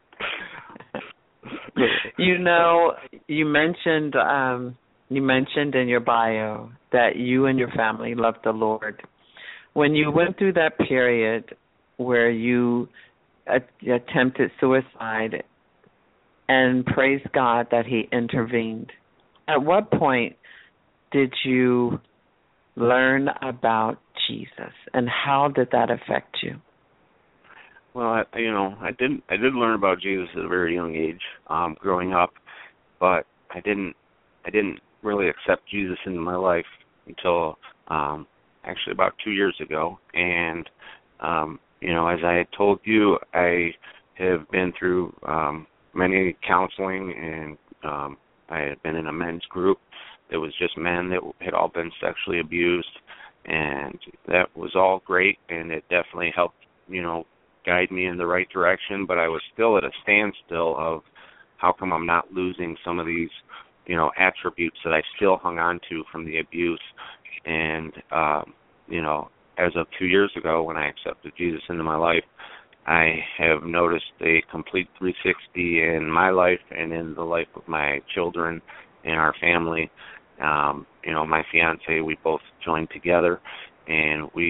You mentioned in your bio that you and your family loved the Lord. When you went through that period where you attempted suicide, and praise God that He intervened, at what point did you learn about Jesus, and how did that affect you? Well, I did learn about Jesus at a very young age, growing up, but I didn't really accept Jesus into my life until actually about 2 years ago. And as I had told you, I have been through many counseling, and I had been in a men's group that was just men that had all been sexually abused, and that was all great, and it definitely helped, guide me in the right direction. But I was still at a standstill of how come I'm not losing some of these, attributes that I still hung on to from the abuse. And, as of 2 years ago, when I accepted Jesus into my life, I have noticed a complete 360 in my life and in the life of my children and our family. My fiance, we both joined together, and we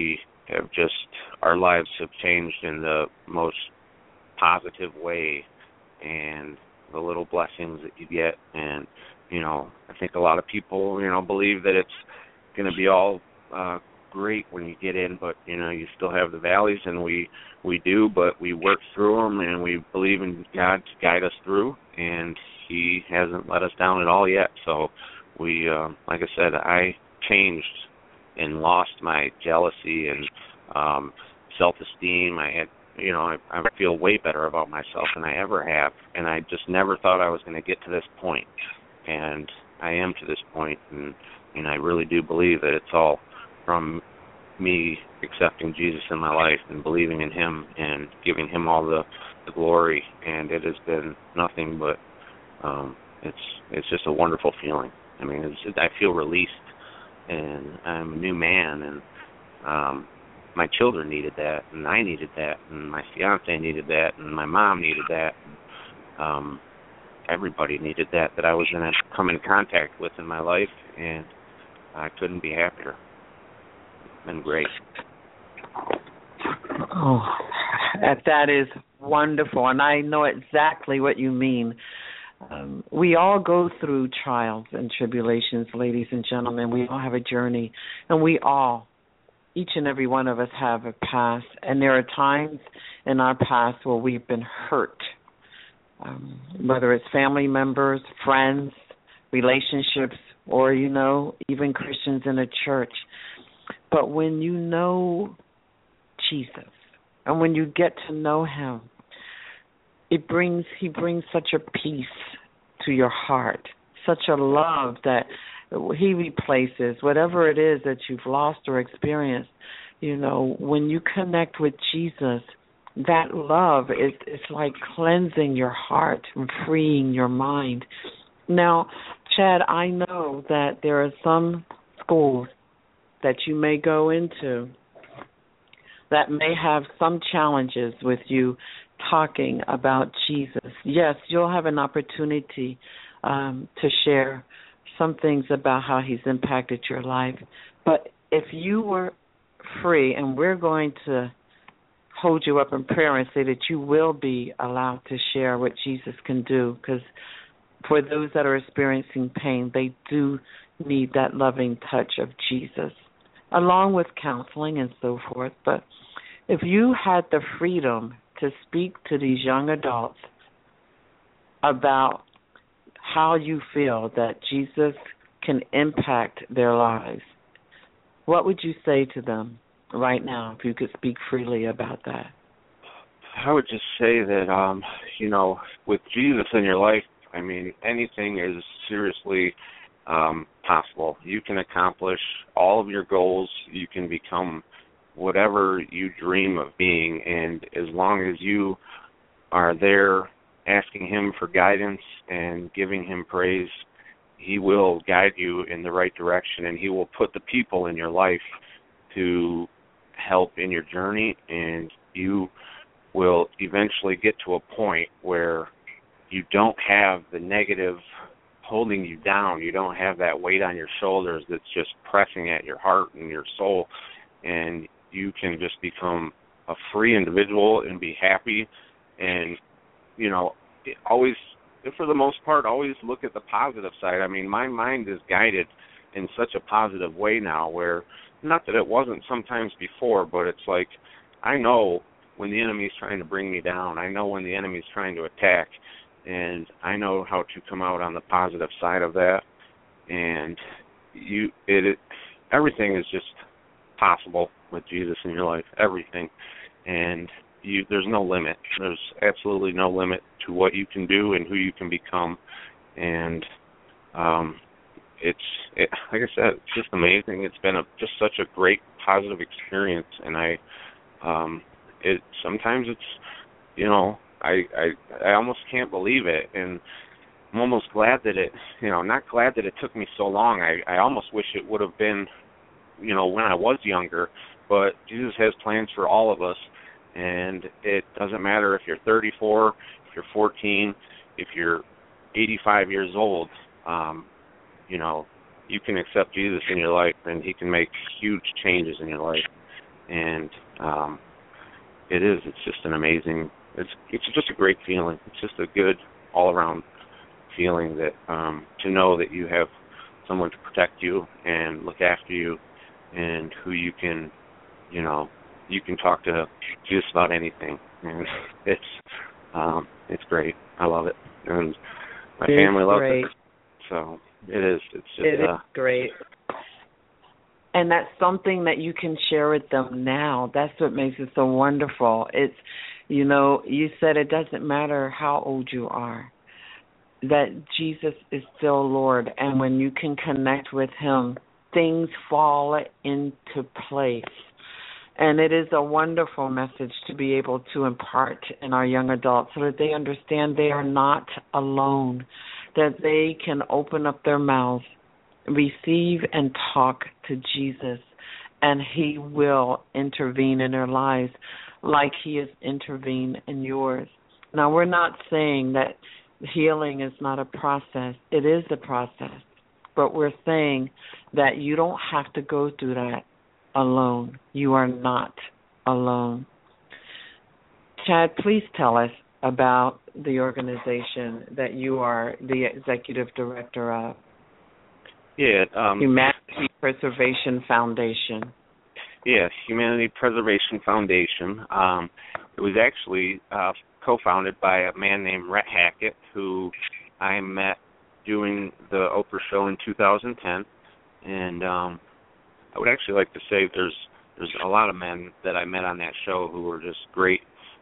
have just, our lives have changed in the most positive way, and the little blessings that you get. And, I think a lot of people, believe that it's going to be all great when you get in, but, you still have the valleys, and we do, but we work through them, and we believe in God to guide us through, and He hasn't let us down at all yet. So we, like I said, I changed and lost my jealousy and self-esteem. I had, I feel way better about myself than I ever have, and I just never thought I was going to get to this point, and I am to this point, and I really do believe that it's all from me accepting Jesus in my life and believing in Him and giving Him all the glory, and it has been nothing but it's just a wonderful feeling. I mean, I feel released, and I'm a new man, and my children needed that, and I needed that, and my fiance needed that, and my mom needed that. Everybody needed that I was going to come in contact with in my life, and I couldn't be happier. It's been great. Oh, that is wonderful, and I know exactly what you mean. We all go through trials and tribulations, ladies and gentlemen. We all have a journey, and each and every one of us have a past, and there are times in our past where we've been hurt, whether it's family members, friends, relationships, or, even Christians in a church. But when you know Jesus, and when you get to know Him, He brings such a peace to your heart, such a love that He replaces whatever it is that you've lost or experienced. When you connect with Jesus, that love is like cleansing your heart and freeing your mind. Now, Chad, I know that there are some schools that you may go into that may have some challenges with you talking about Jesus. Yes, you'll have an opportunity to share some things about how He's impacted your life. But if you were free, and we're going to hold you up in prayer and say that you will be allowed to share what Jesus can do, because for those that are experiencing pain, they do need that loving touch of Jesus, along with counseling and so forth. But if you had the freedom to speak to these young adults about how you feel that Jesus can impact their lives, what would you say to them right now, if you could speak freely about that? I would just say that, with Jesus in your life, I mean, anything is seriously possible. You can accomplish all of your goals. You can become whatever you dream of being, and as long as you are there asking Him for guidance and giving Him praise, He will guide you in the right direction, and He will put the people in your life to help in your journey, and you will eventually get to a point where you don't have the negative holding you down. You don't have that weight on your shoulders that's just pressing at your heart and your soul, and you can just become a free individual and be happy. And, always, for the most part, always look at the positive side. I mean, my mind is guided in such a positive way now, where, not that it wasn't sometimes before, but it's like, I know when the enemy's trying to bring me down. I know when the enemy's trying to attack, and I know how to come out on the positive side of that. And everything is just possible with Jesus in your life, everything. And there's no limit. There's absolutely no limit to what you can do and who you can become. And like I said, it's just amazing. It's been just such a great positive experience, and sometimes it's, I almost can't believe it, and I'm almost glad that not glad that it took me so long. I almost wish it would have been, when I was younger, but Jesus has plans for all of us, and it doesn't matter if you're 34, if you're 14, if you're 85 years old, you can accept Jesus in your life, and He can make huge changes in your life. and it's just an amazing, it's just a great feeling. It's just a good all around feeling that to know that you have someone to protect you and look after you, and who you can talk to just about anything, and it's great. I love it, and my family loves it. So it is. It's just it is great. And that's something that you can share with them now. That's what makes it so wonderful. It's, you said it doesn't matter how old you are, that Jesus is still Lord. And when you can connect with him, things fall into place. And it is a wonderful message to be able to impart in our young adults so that they understand they are not alone, that they can open up their mouths, receive and talk to Jesus, and he will intervene in their lives like he has intervened in yours. Now, we're not saying that healing is not a process. It is a process. But we're saying that you don't have to go through that alone. You are not alone. Chad, please tell us about the organization that you are the executive director of. Yeah. Humanity Preservation Foundation. Yes, Humanity Preservation Foundation. It was actually co-founded by a man named Rhett Hackett, who I met doing the Oprah show in 2010. And I would actually like to say there's a lot of men that I met on that show who were just great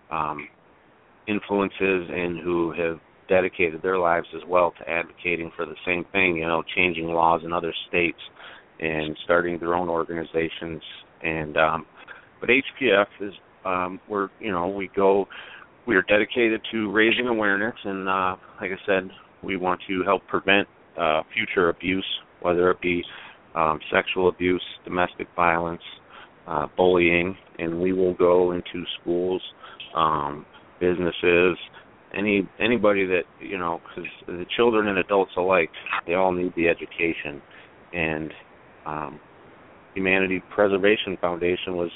influences and who have dedicated their lives as well to advocating for the same thing, changing laws in other states and starting their own organizations. And but HPF is we are dedicated to raising awareness, and like I said, we want to help prevent future abuse, whether it be sexual abuse, domestic violence, bullying, and we will go into schools, businesses, anybody that, because the children and adults alike, they all need the education. And Humanity Preservation Foundation was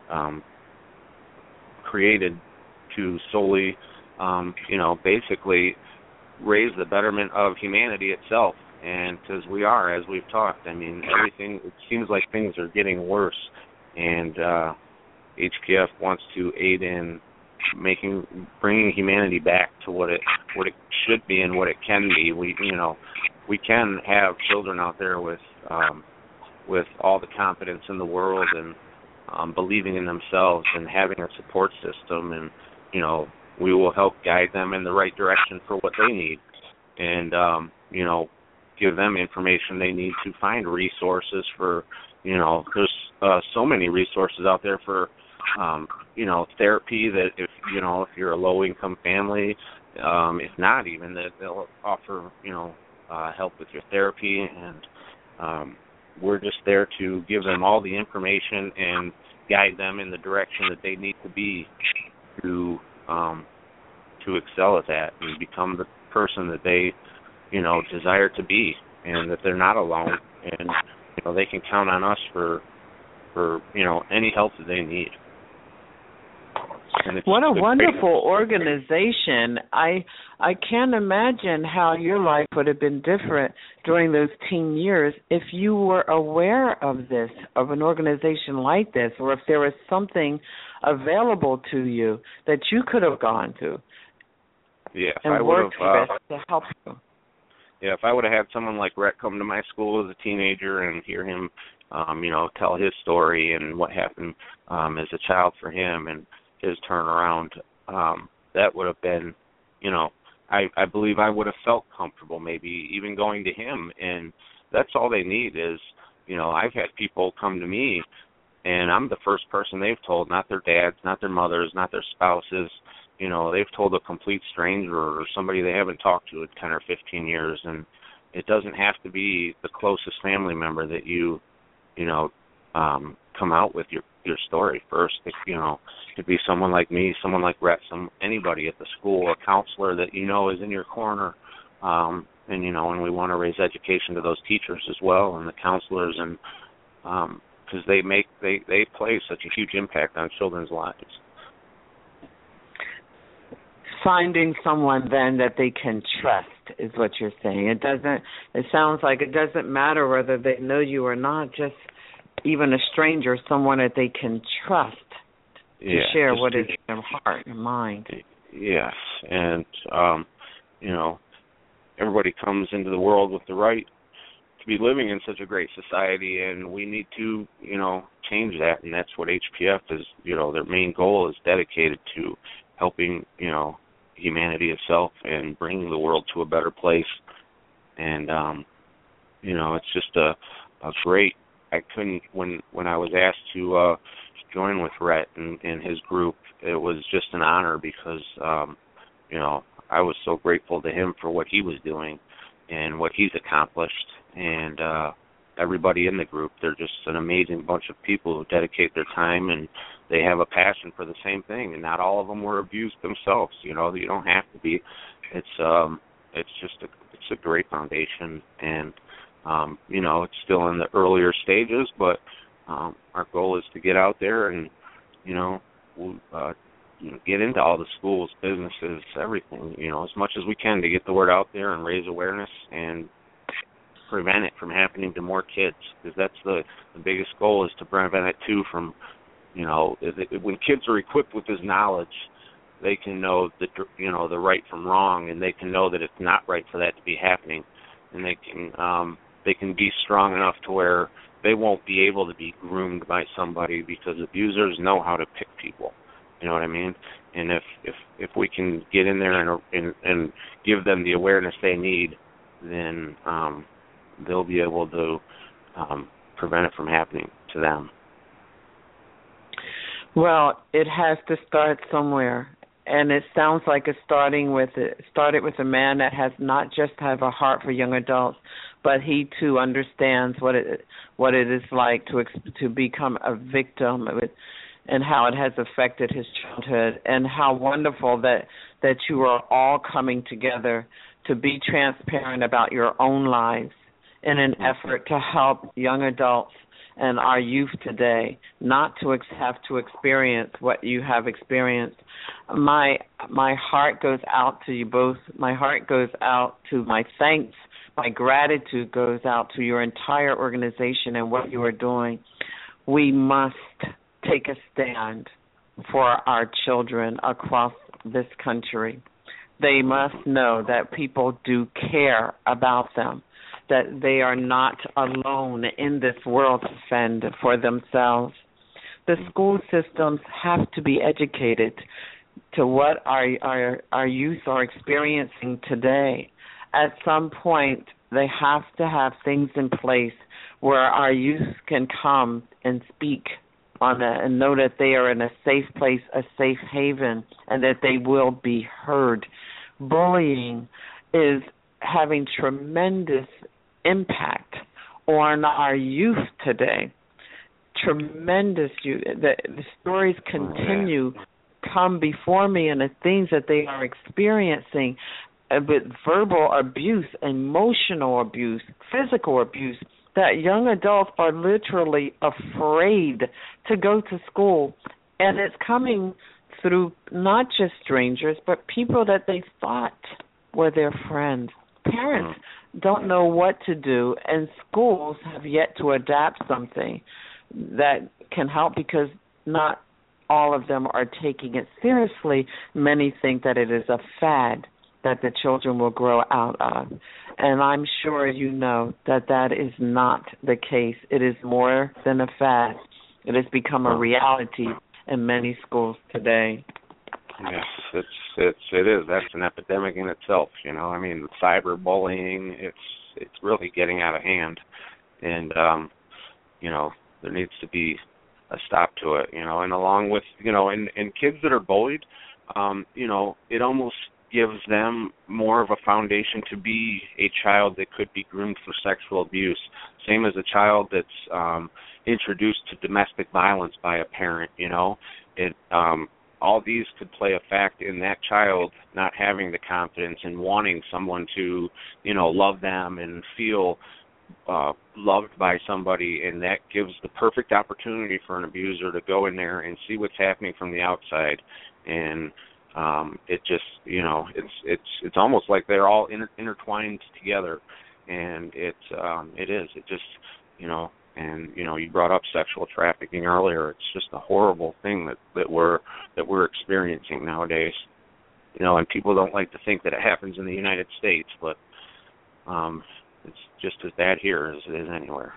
created to solely, basically raise the betterment of humanity itself. And because we are, as we've talked, everything, it seems like things are getting worse. And HPF wants to aid in bringing humanity back to what it should be and what it can be. We can have children out there with all the confidence in the world and believing in themselves and having a support system, and we will help guide them in the right direction for what they need, and give them information they need to find resources for. There's so many resources out there for therapy that if you're a low-income family, if not even, that they'll offer, help with your therapy, and we're just there to give them all the information and guide them in the direction that they need to be to excel at that and become the person that they, desire to be, and that they're not alone, and, they can count on us for any help that they need. What a wonderful organization. I can't imagine how your life would have been different during those teen years if you were aware of this, of an organization like this, or if there was something available to you that you could have gone to and worked with to help you. Yeah, if I would have had someone like Rhett come to my school as a teenager and hear him, tell his story and what happened as a child for him and his turnaround, that would have been, I believe I would have felt comfortable maybe even going to him. And that's all they need is, I've had people come to me and I'm the first person they've told, not their dads, not their mothers, not their spouses. They've told a complete stranger or somebody they haven't talked to in 10 or 15 years. And it doesn't have to be the closest family member that you come out with your story first. It could be someone like me, someone like Rhett, anybody at the school, a counselor that is in your corner, and we want to raise education to those teachers as well and the counselors, and because they play such a huge impact on children's lives. Finding someone then that they can trust is what you're saying. It sounds like it doesn't matter whether they know you or not, just even a stranger, someone that they can trust to share what is in their heart and mind. Yes, and everybody comes into the world with the right to be living in such a great society, and we need to, change that, and that's what HPF is, their main goal is dedicated to helping, humanity itself and bringing the world to a better place. And, it's just a great, I couldn't, when I was asked to join with Rhett and his group, it was just an honor because, I was so grateful to him for what he was doing and what he's accomplished. And everybody in the group, they're just an amazing bunch of people who dedicate their time, and they have a passion for the same thing. And not all of them were abused themselves. You don't have to be. It's a great foundation, and it's still in the earlier stages, but our goal is to get out there and get into all the schools, businesses, everything, as much as we can to get the word out there and raise awareness and prevent it from happening to more kids, because that's the biggest goal, is to prevent it too from, when kids are equipped with this knowledge, they can know the right from wrong, and they can know that it's not right for that to be happening, and they can be strong enough to where they won't be able to be groomed by somebody, because abusers know how to pick people. You know what I mean? And if we can get in there and give them the awareness they need, then they'll be able to prevent it from happening to them. Well, it has to start somewhere, and it sounds like it started with a man that has not just have a heart for young adults, but he too understands what it is like to become a victim of it, and how it has affected his childhood, and how wonderful that you are all coming together to be transparent about your own lives in an effort to help young adults and our youth today not to have to experience what you have experienced. My heart goes out to you both. My heart goes out to my thanks. My gratitude goes out to your entire organization and what you are doing. We must take a stand for our children across this country. They must know that people do care about them, that they are not alone in this world to fend for themselves. The school systems have to be educated to what our youth are experiencing today. At some point, they have to have things in place where our youth can come and speak and know that they are in a safe place, a safe haven, and that they will be heard. Bullying is having tremendous impact on our youth today. Tremendous youth. The stories continue come before me, and the things that they are experiencing with verbal abuse, emotional abuse, physical abuse, that young adults are literally afraid to go to school. And it's coming through not just strangers, but people that they thought were their friends. Parents don't know what to do, and schools have yet to adapt something that can help, because not all of them are taking it seriously. Many think that it is a fad that the children will grow out of. And I'm sure you know that is not the case. It is more than a fad. It has become a reality in many schools today. Yes, it is. That's an epidemic in itself, I mean, cyberbullying, it's really getting out of hand. And there needs to be a stop to it, and along with, and kids that are bullied, it almost gives them more of a foundation to be a child that could be groomed for sexual abuse. Same as a child that's introduced to domestic violence by a parent, It all these could play a fact in that child not having the confidence and wanting someone to, love them and feel loved by somebody, and that gives the perfect opportunity for an abuser to go in there and see what's happening from the outside. And it just, it's almost like they're all intertwined together, and it just, and you brought up sexual trafficking earlier. It's just a horrible thing that we're experiencing nowadays. And people don't like to think that it happens in the United States, but it's just as bad here as it is anywhere.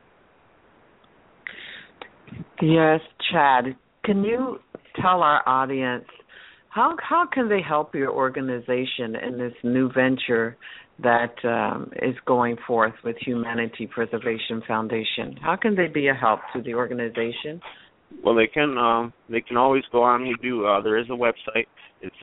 Yes, Chad, can you tell our audience how can they help your organization in this new venture that is going forth with Humanity Preservation Foundation? How can they be a help to the organization? Well, they can always go on. There is a website. It's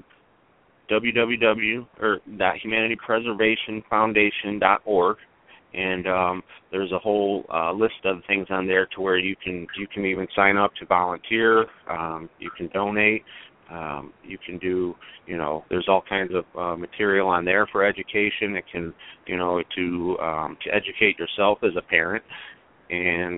www.humanitypreservationfoundation.org, and there's a whole list of things on there to where you can even sign up to volunteer. You can donate. You can do, there's all kinds of material on there for education. It can, to educate yourself as a parent, and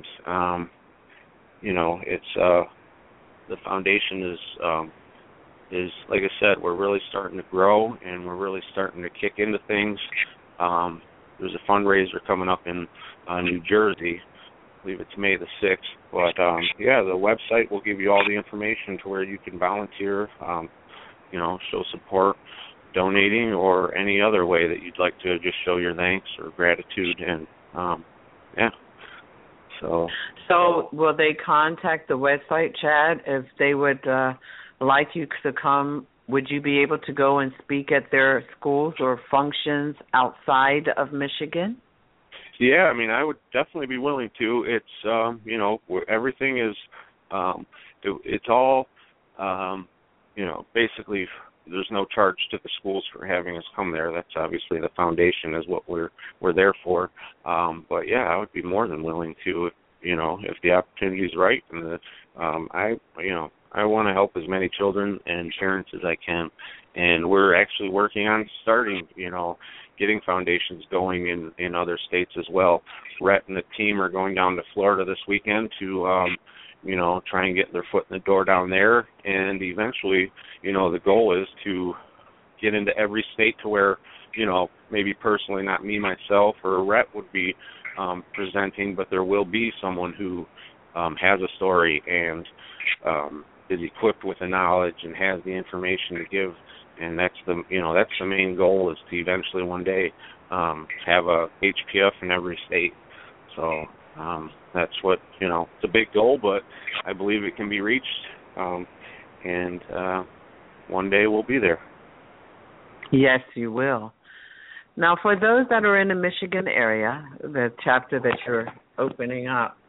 it's the foundation is like I said, we're really starting to grow, and we're really starting to kick into things. There's a fundraiser coming up in New Jersey. I believe it's May the 6th. But, the website will give you all the information to where you can volunteer, show support, donating, or any other way that you'd like to just show your thanks or gratitude. And, So will they contact the website, Chad, if they would like you to come? Would you be able to go and speak at their schools or functions outside of Michigan? Yeah, I would definitely be willing to. It's, everything is, it's all, basically there's no charge to the schools for having us come there. That's obviously the foundation is what we're there for. But yeah, I would be more than willing to, if the opportunity is right. And I want to help as many children and parents as I can. And we're actually working on starting, getting foundations going in other states as well. Rhett and the team are going down to Florida this weekend to, try and get their foot in the door down there. And eventually, the goal is to get into every state to where, maybe personally, not me myself or Rhett would be presenting, but there will be someone who has a story and is equipped with the knowledge and has the information to give. And that's the main goal, is to eventually one day have a HPF in every state. So that's what, it's a big goal, but I believe it can be reached. And one day we'll be there. Yes, you will. Now, for those that are in the Michigan area, the chapter that you're opening up,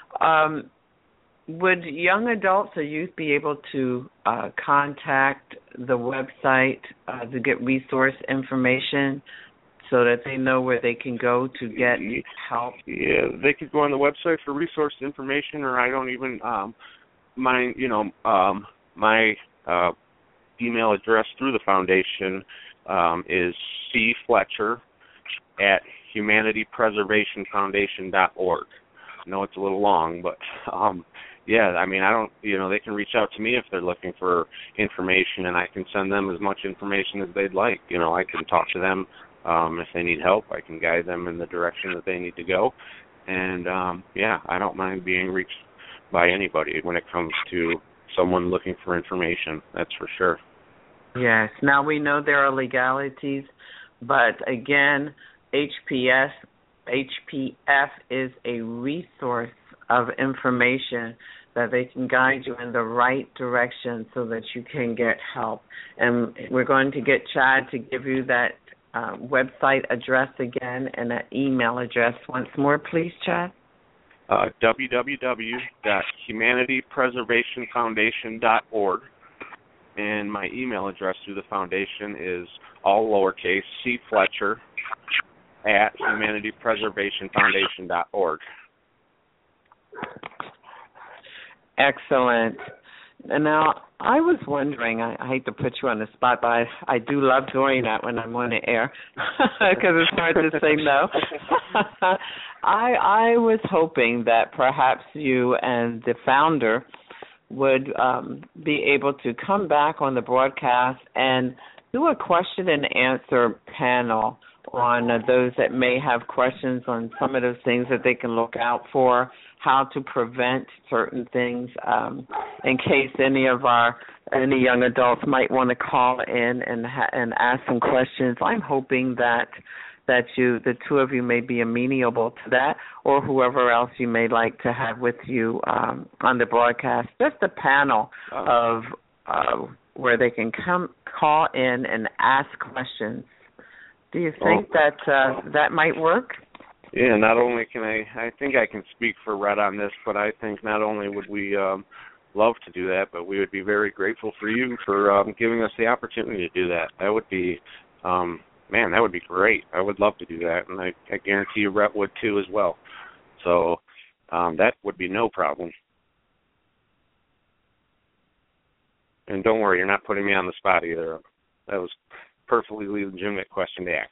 would young adults or youth be able to contact the website to get resource information so that they know where they can go to get help? Yeah, they could go on the website for resource information, or I don't even my email address through the foundation is cfletcher@humanitypreservationfoundation.org. I know it's a little long, but I don't, they can reach out to me if they're looking for information, and I can send them as much information as they'd like. I can talk to them if they need help. I can guide them in the direction that they need to go. And, I don't mind being reached by anybody when it comes to someone looking for information. That's for sure. Yes. Now, we know there are legalities, but, again, HPF is a resource of information that they can guide you in the right direction so that you can get help. And we're going to get Chad to give you that website address again and that email address once more, please, Chad. www.humanitypreservationfoundation.org. And my email address through the foundation is all lowercase, cfletcher@humanitypreservationfoundation.org. Excellent. And now, I was wondering, I hate to put you on the spot, but I do love doing that when I'm on the air because it's hard to say no. I was hoping that perhaps you and the founder would be able to come back on the broadcast and do a question and answer panel on those that may have questions on some of those things that they can look out for, how to prevent certain things, in case any young adults might want to call in and ask some questions. I'm hoping that the two of you may be amenable to that, or whoever else you may like to have with you on the broadcast. Just a panel of where they can call in and ask questions. Do you think that might work? Yeah, not only can I think I can speak for Red on this, but I think not only would we love to do that, but we would be very grateful for you for giving us the opportunity to do that. That would be, that would be great. I would love to do that, and I guarantee you Red would too as well. So that would be no problem. And don't worry, you're not putting me on the spot either. That was a perfectly legitimate question to ask.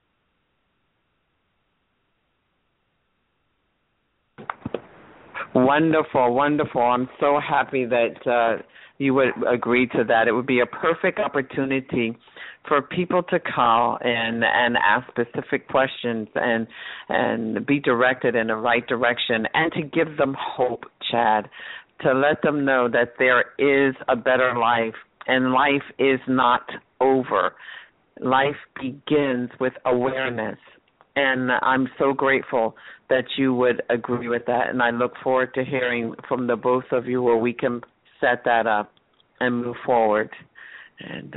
Wonderful, wonderful. I'm so happy that you would agree to that. It would be a perfect opportunity for people to call and ask specific questions and be directed in the right direction, and to give them hope, Chad, to let them know that there is a better life, and life is not over. Life begins with awareness. And I'm so grateful that you would agree with that, and I look forward to hearing from the both of you where we can set that up and move forward. And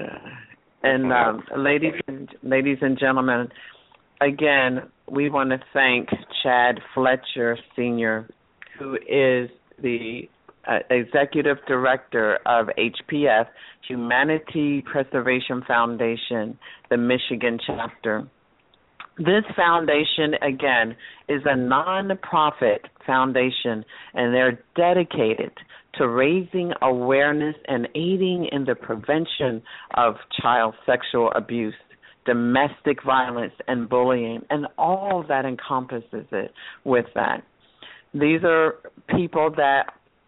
ladies and gentlemen, again, we want to thank Chad Fletcher Sr., who is the Executive Director of HPF, Humanity Preservation Foundation, the Michigan chapter. This foundation, again, is a non-profit foundation, and they're dedicated to raising awareness and aiding in the prevention of child sexual abuse, domestic violence, and bullying, and all that encompasses it with that. These are people that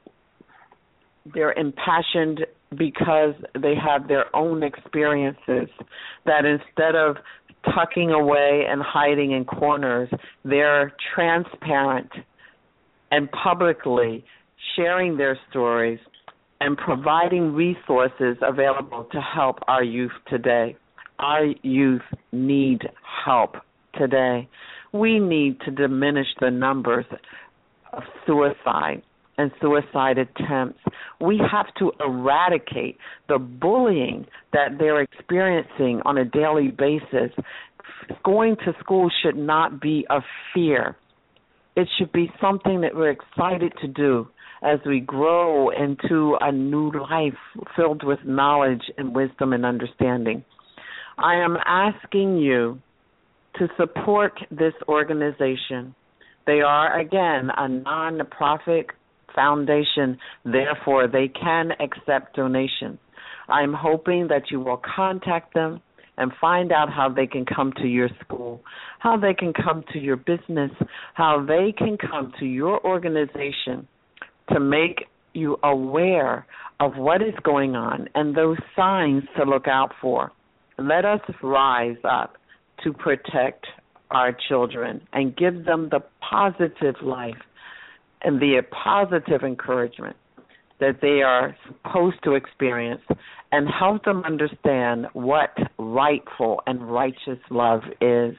they're impassioned because they have their own experiences, that instead of tucking away and hiding in corners, they're transparent and publicly sharing their stories and providing resources available to help our youth today. Our youth need help today. We need to diminish the numbers of suicide and suicide attempts. We have to eradicate the bullying that they're experiencing on a daily basis. Going to school should not be a fear. It should be something that we're excited to do as we grow into a new life filled with knowledge and wisdom and understanding. I am asking you to support this organization. They are, again, a non-profit foundation, therefore they can accept donations. I'm hoping that you will contact them and find out how they can come to your school, how they can come to your business, how they can come to your organization to make you aware of what is going on and those signs to look out for. Let us rise up to protect our children and give them the positive life and the positive encouragement that they are supposed to experience, and help them understand what rightful and righteous love is.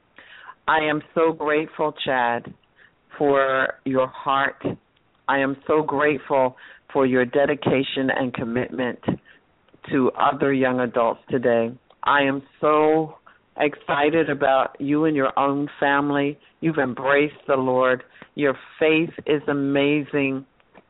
I am so grateful, Chad, for your heart. I am so grateful for your dedication and commitment to other young adults today. I am so excited about you and your own family. You've embraced the Lord. Your faith is amazing.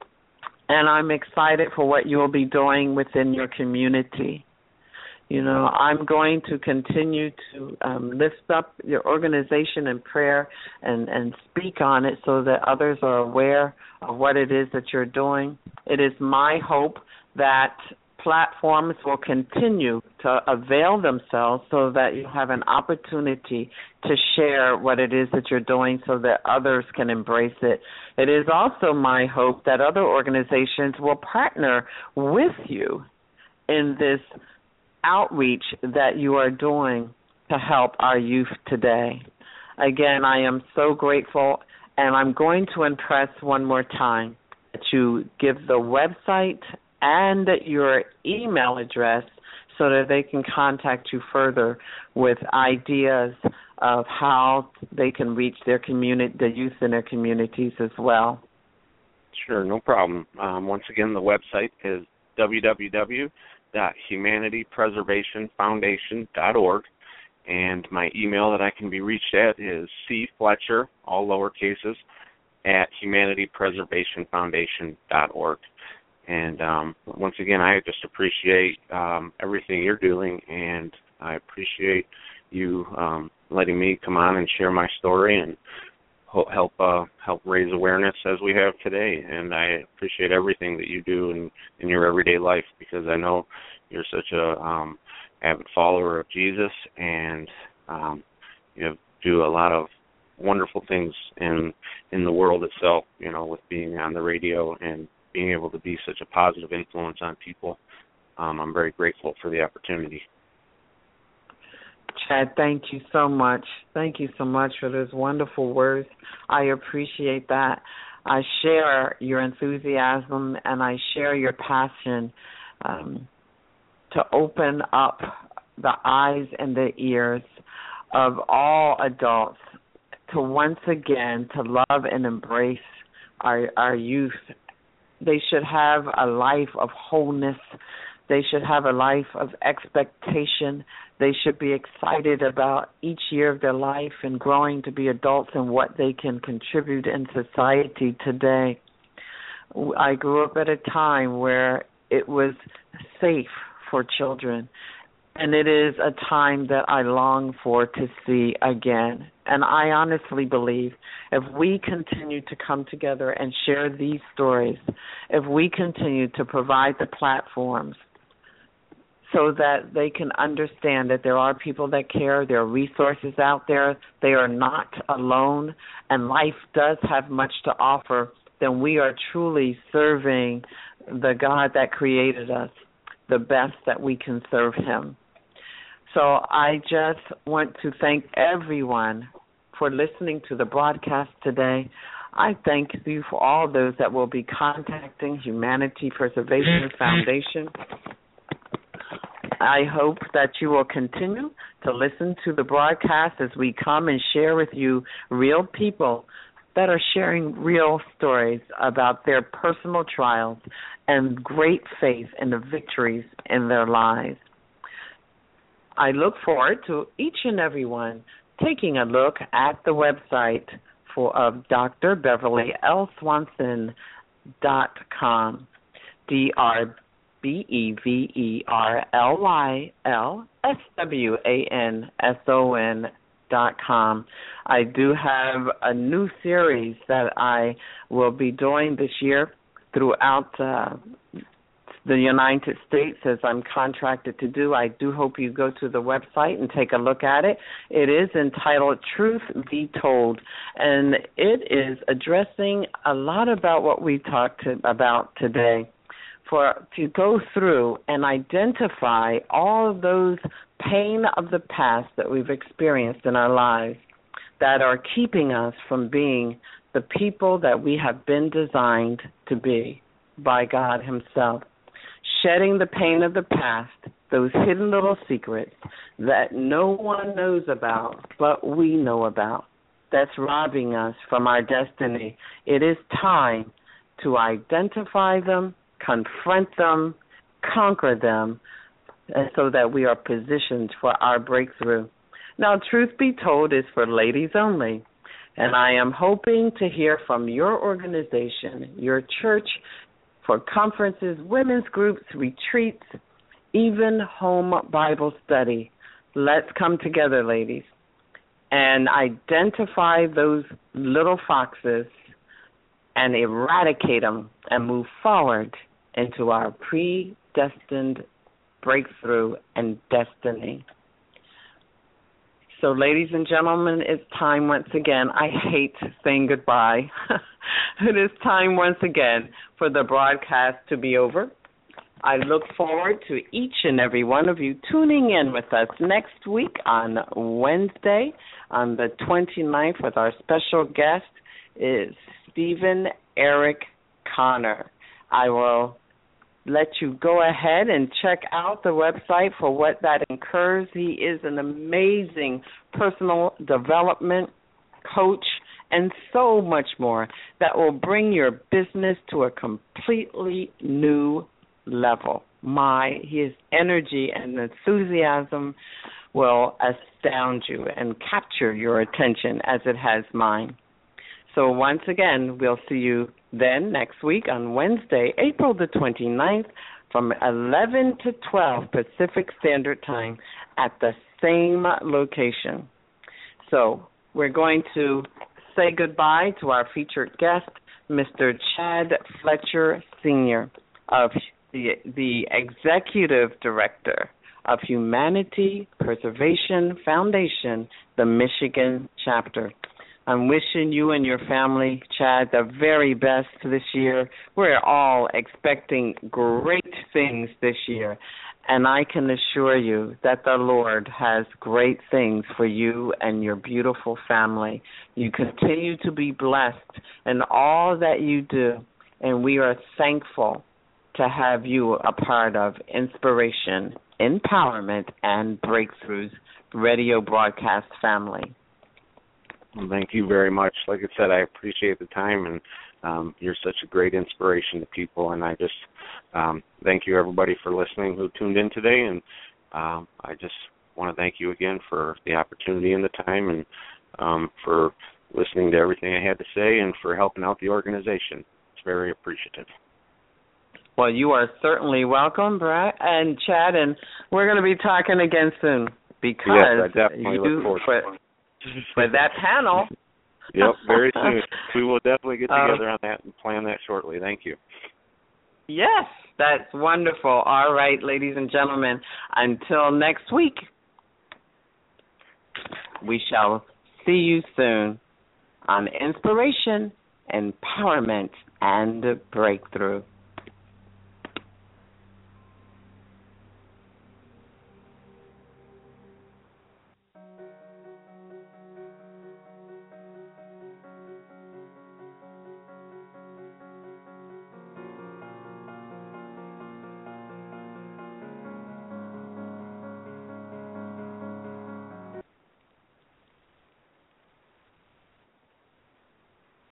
And I'm excited for what you'll be doing within your community. You know, I'm going to continue to lift up your organization in prayer and speak on it so that others are aware of what it is that you're doing. It is my hope that platforms will continue to avail themselves so that you have an opportunity to share what it is that you're doing so that others can embrace it. It is also my hope that other organizations will partner with you in this outreach that you are doing to help our youth today. Again, I am so grateful, and I'm going to impress one more time that you give the website and your email address so that they can contact you further with ideas of how they can reach their community, the youth in their communities as well. Sure, no problem. Once again, the website is www.humanitypreservationfoundation.org, and my email that I can be reached at is cfletcher, all lower cases, at humanitypreservationfoundation.org. And once again, I just appreciate everything you're doing, and I appreciate you letting me come on and share my story and help raise awareness as we have today. And I appreciate everything that you do in your everyday life, because I know you're such a avid follower of Jesus, and you do a lot of wonderful things in the world itself, you know, with being on the radio and being able to be such a positive influence on people. I'm very grateful for the opportunity. Chad, thank you so much. Thank you so much for those wonderful words. I appreciate that. I share your enthusiasm and I share your passion to open up the eyes and the ears of all adults to once again to love and embrace our youth. They should have a life of wholeness. They should have a life of expectation. They should be excited about each year of their life and growing to be adults and what they can contribute in society today. I grew up at a time where it was safe for children, and it is a time that I long for to see again. And I honestly believe if we continue to come together and share these stories, if we continue to provide the platforms so that they can understand that there are people that care, there are resources out there, they are not alone, and life does have much to offer, then we are truly serving the God that created us the best that we can serve him. So I just want to thank everyone for listening to the broadcast today. I thank you for all those that will be contacting Humanity Preservation Foundation. I hope that you will continue to listen to the broadcast as we come and share with you real people that are sharing real stories about their personal trials and great faith in the victories in their lives. I look forward to each and every one taking a look at the website of Dr. Beverly L. Swanson.com, DrBeverlyLSwanson.com. I do have a new series that I will be doing this year throughout the United States, as I'm contracted to do. I do hope you go to the website and take a look at it. It is entitled Truth Be Told, and it is addressing a lot about what we talked about today, to go through and identify all of those pain of the past that we've experienced in our lives that are keeping us from being the people that we have been designed to be by God himself. Shedding the pain of the past, those hidden little secrets that no one knows about but we know about, that's robbing us from our destiny. It is time to identify them, confront them, conquer them, and so that we are positioned for our breakthrough. Now, Truth Be Told is for ladies only, and I am hoping to hear from your organization, your church, for conferences, women's groups, retreats, even home Bible study. Let's come together, ladies, and identify those little foxes and eradicate them and move forward into our predestined breakthrough and destiny. So, ladies and gentlemen, it's time once again. I hate saying goodbye. It is time once again for the broadcast to be over. I look forward to each and every one of you tuning in with us next week on Wednesday, on the 29th, with our special guest is Stephen Eric Connor. I will let you go ahead and check out the website for what that incurs. He is an amazing personal development coach and so much more that will bring your business to a completely new level. His energy and enthusiasm will astound you and capture your attention as it has mine. So once again, we'll see you then next week on Wednesday, April the 29th from 11 to 12 Pacific Standard Time at the same location. So we're going to say goodbye to our featured guest, Mr. Chad Fletcher Sr., of the Executive Director of Humanity Preservation Foundation, the Michigan chapter. I'm wishing you and your family, Chad, the very best this year. We're all expecting great things this year, and I can assure you that the Lord has great things for you and your beautiful family. You continue to be blessed in all that you do, and we are thankful to have you a part of Inspiration, Empowerment, and Breakthroughs radio broadcast family. Well, thank you very much. Like I said, I appreciate the time, and you're such a great inspiration to people. And I just thank you, everybody, for listening who tuned in today. And I just want to thank you again for the opportunity and the time, and for listening to everything I had to say, and for helping out the organization. It's very appreciative. Well, you are certainly welcome, Brad and Chad, and we're going to be talking again soon because yes, I definitely look forward to it. For that panel. Yep, very soon. We will definitely get together on that and plan that shortly. Thank you. Yes, that's wonderful. All right, ladies and gentlemen, until next week, we shall see you soon on Inspiration, Empowerment, and Breakthrough.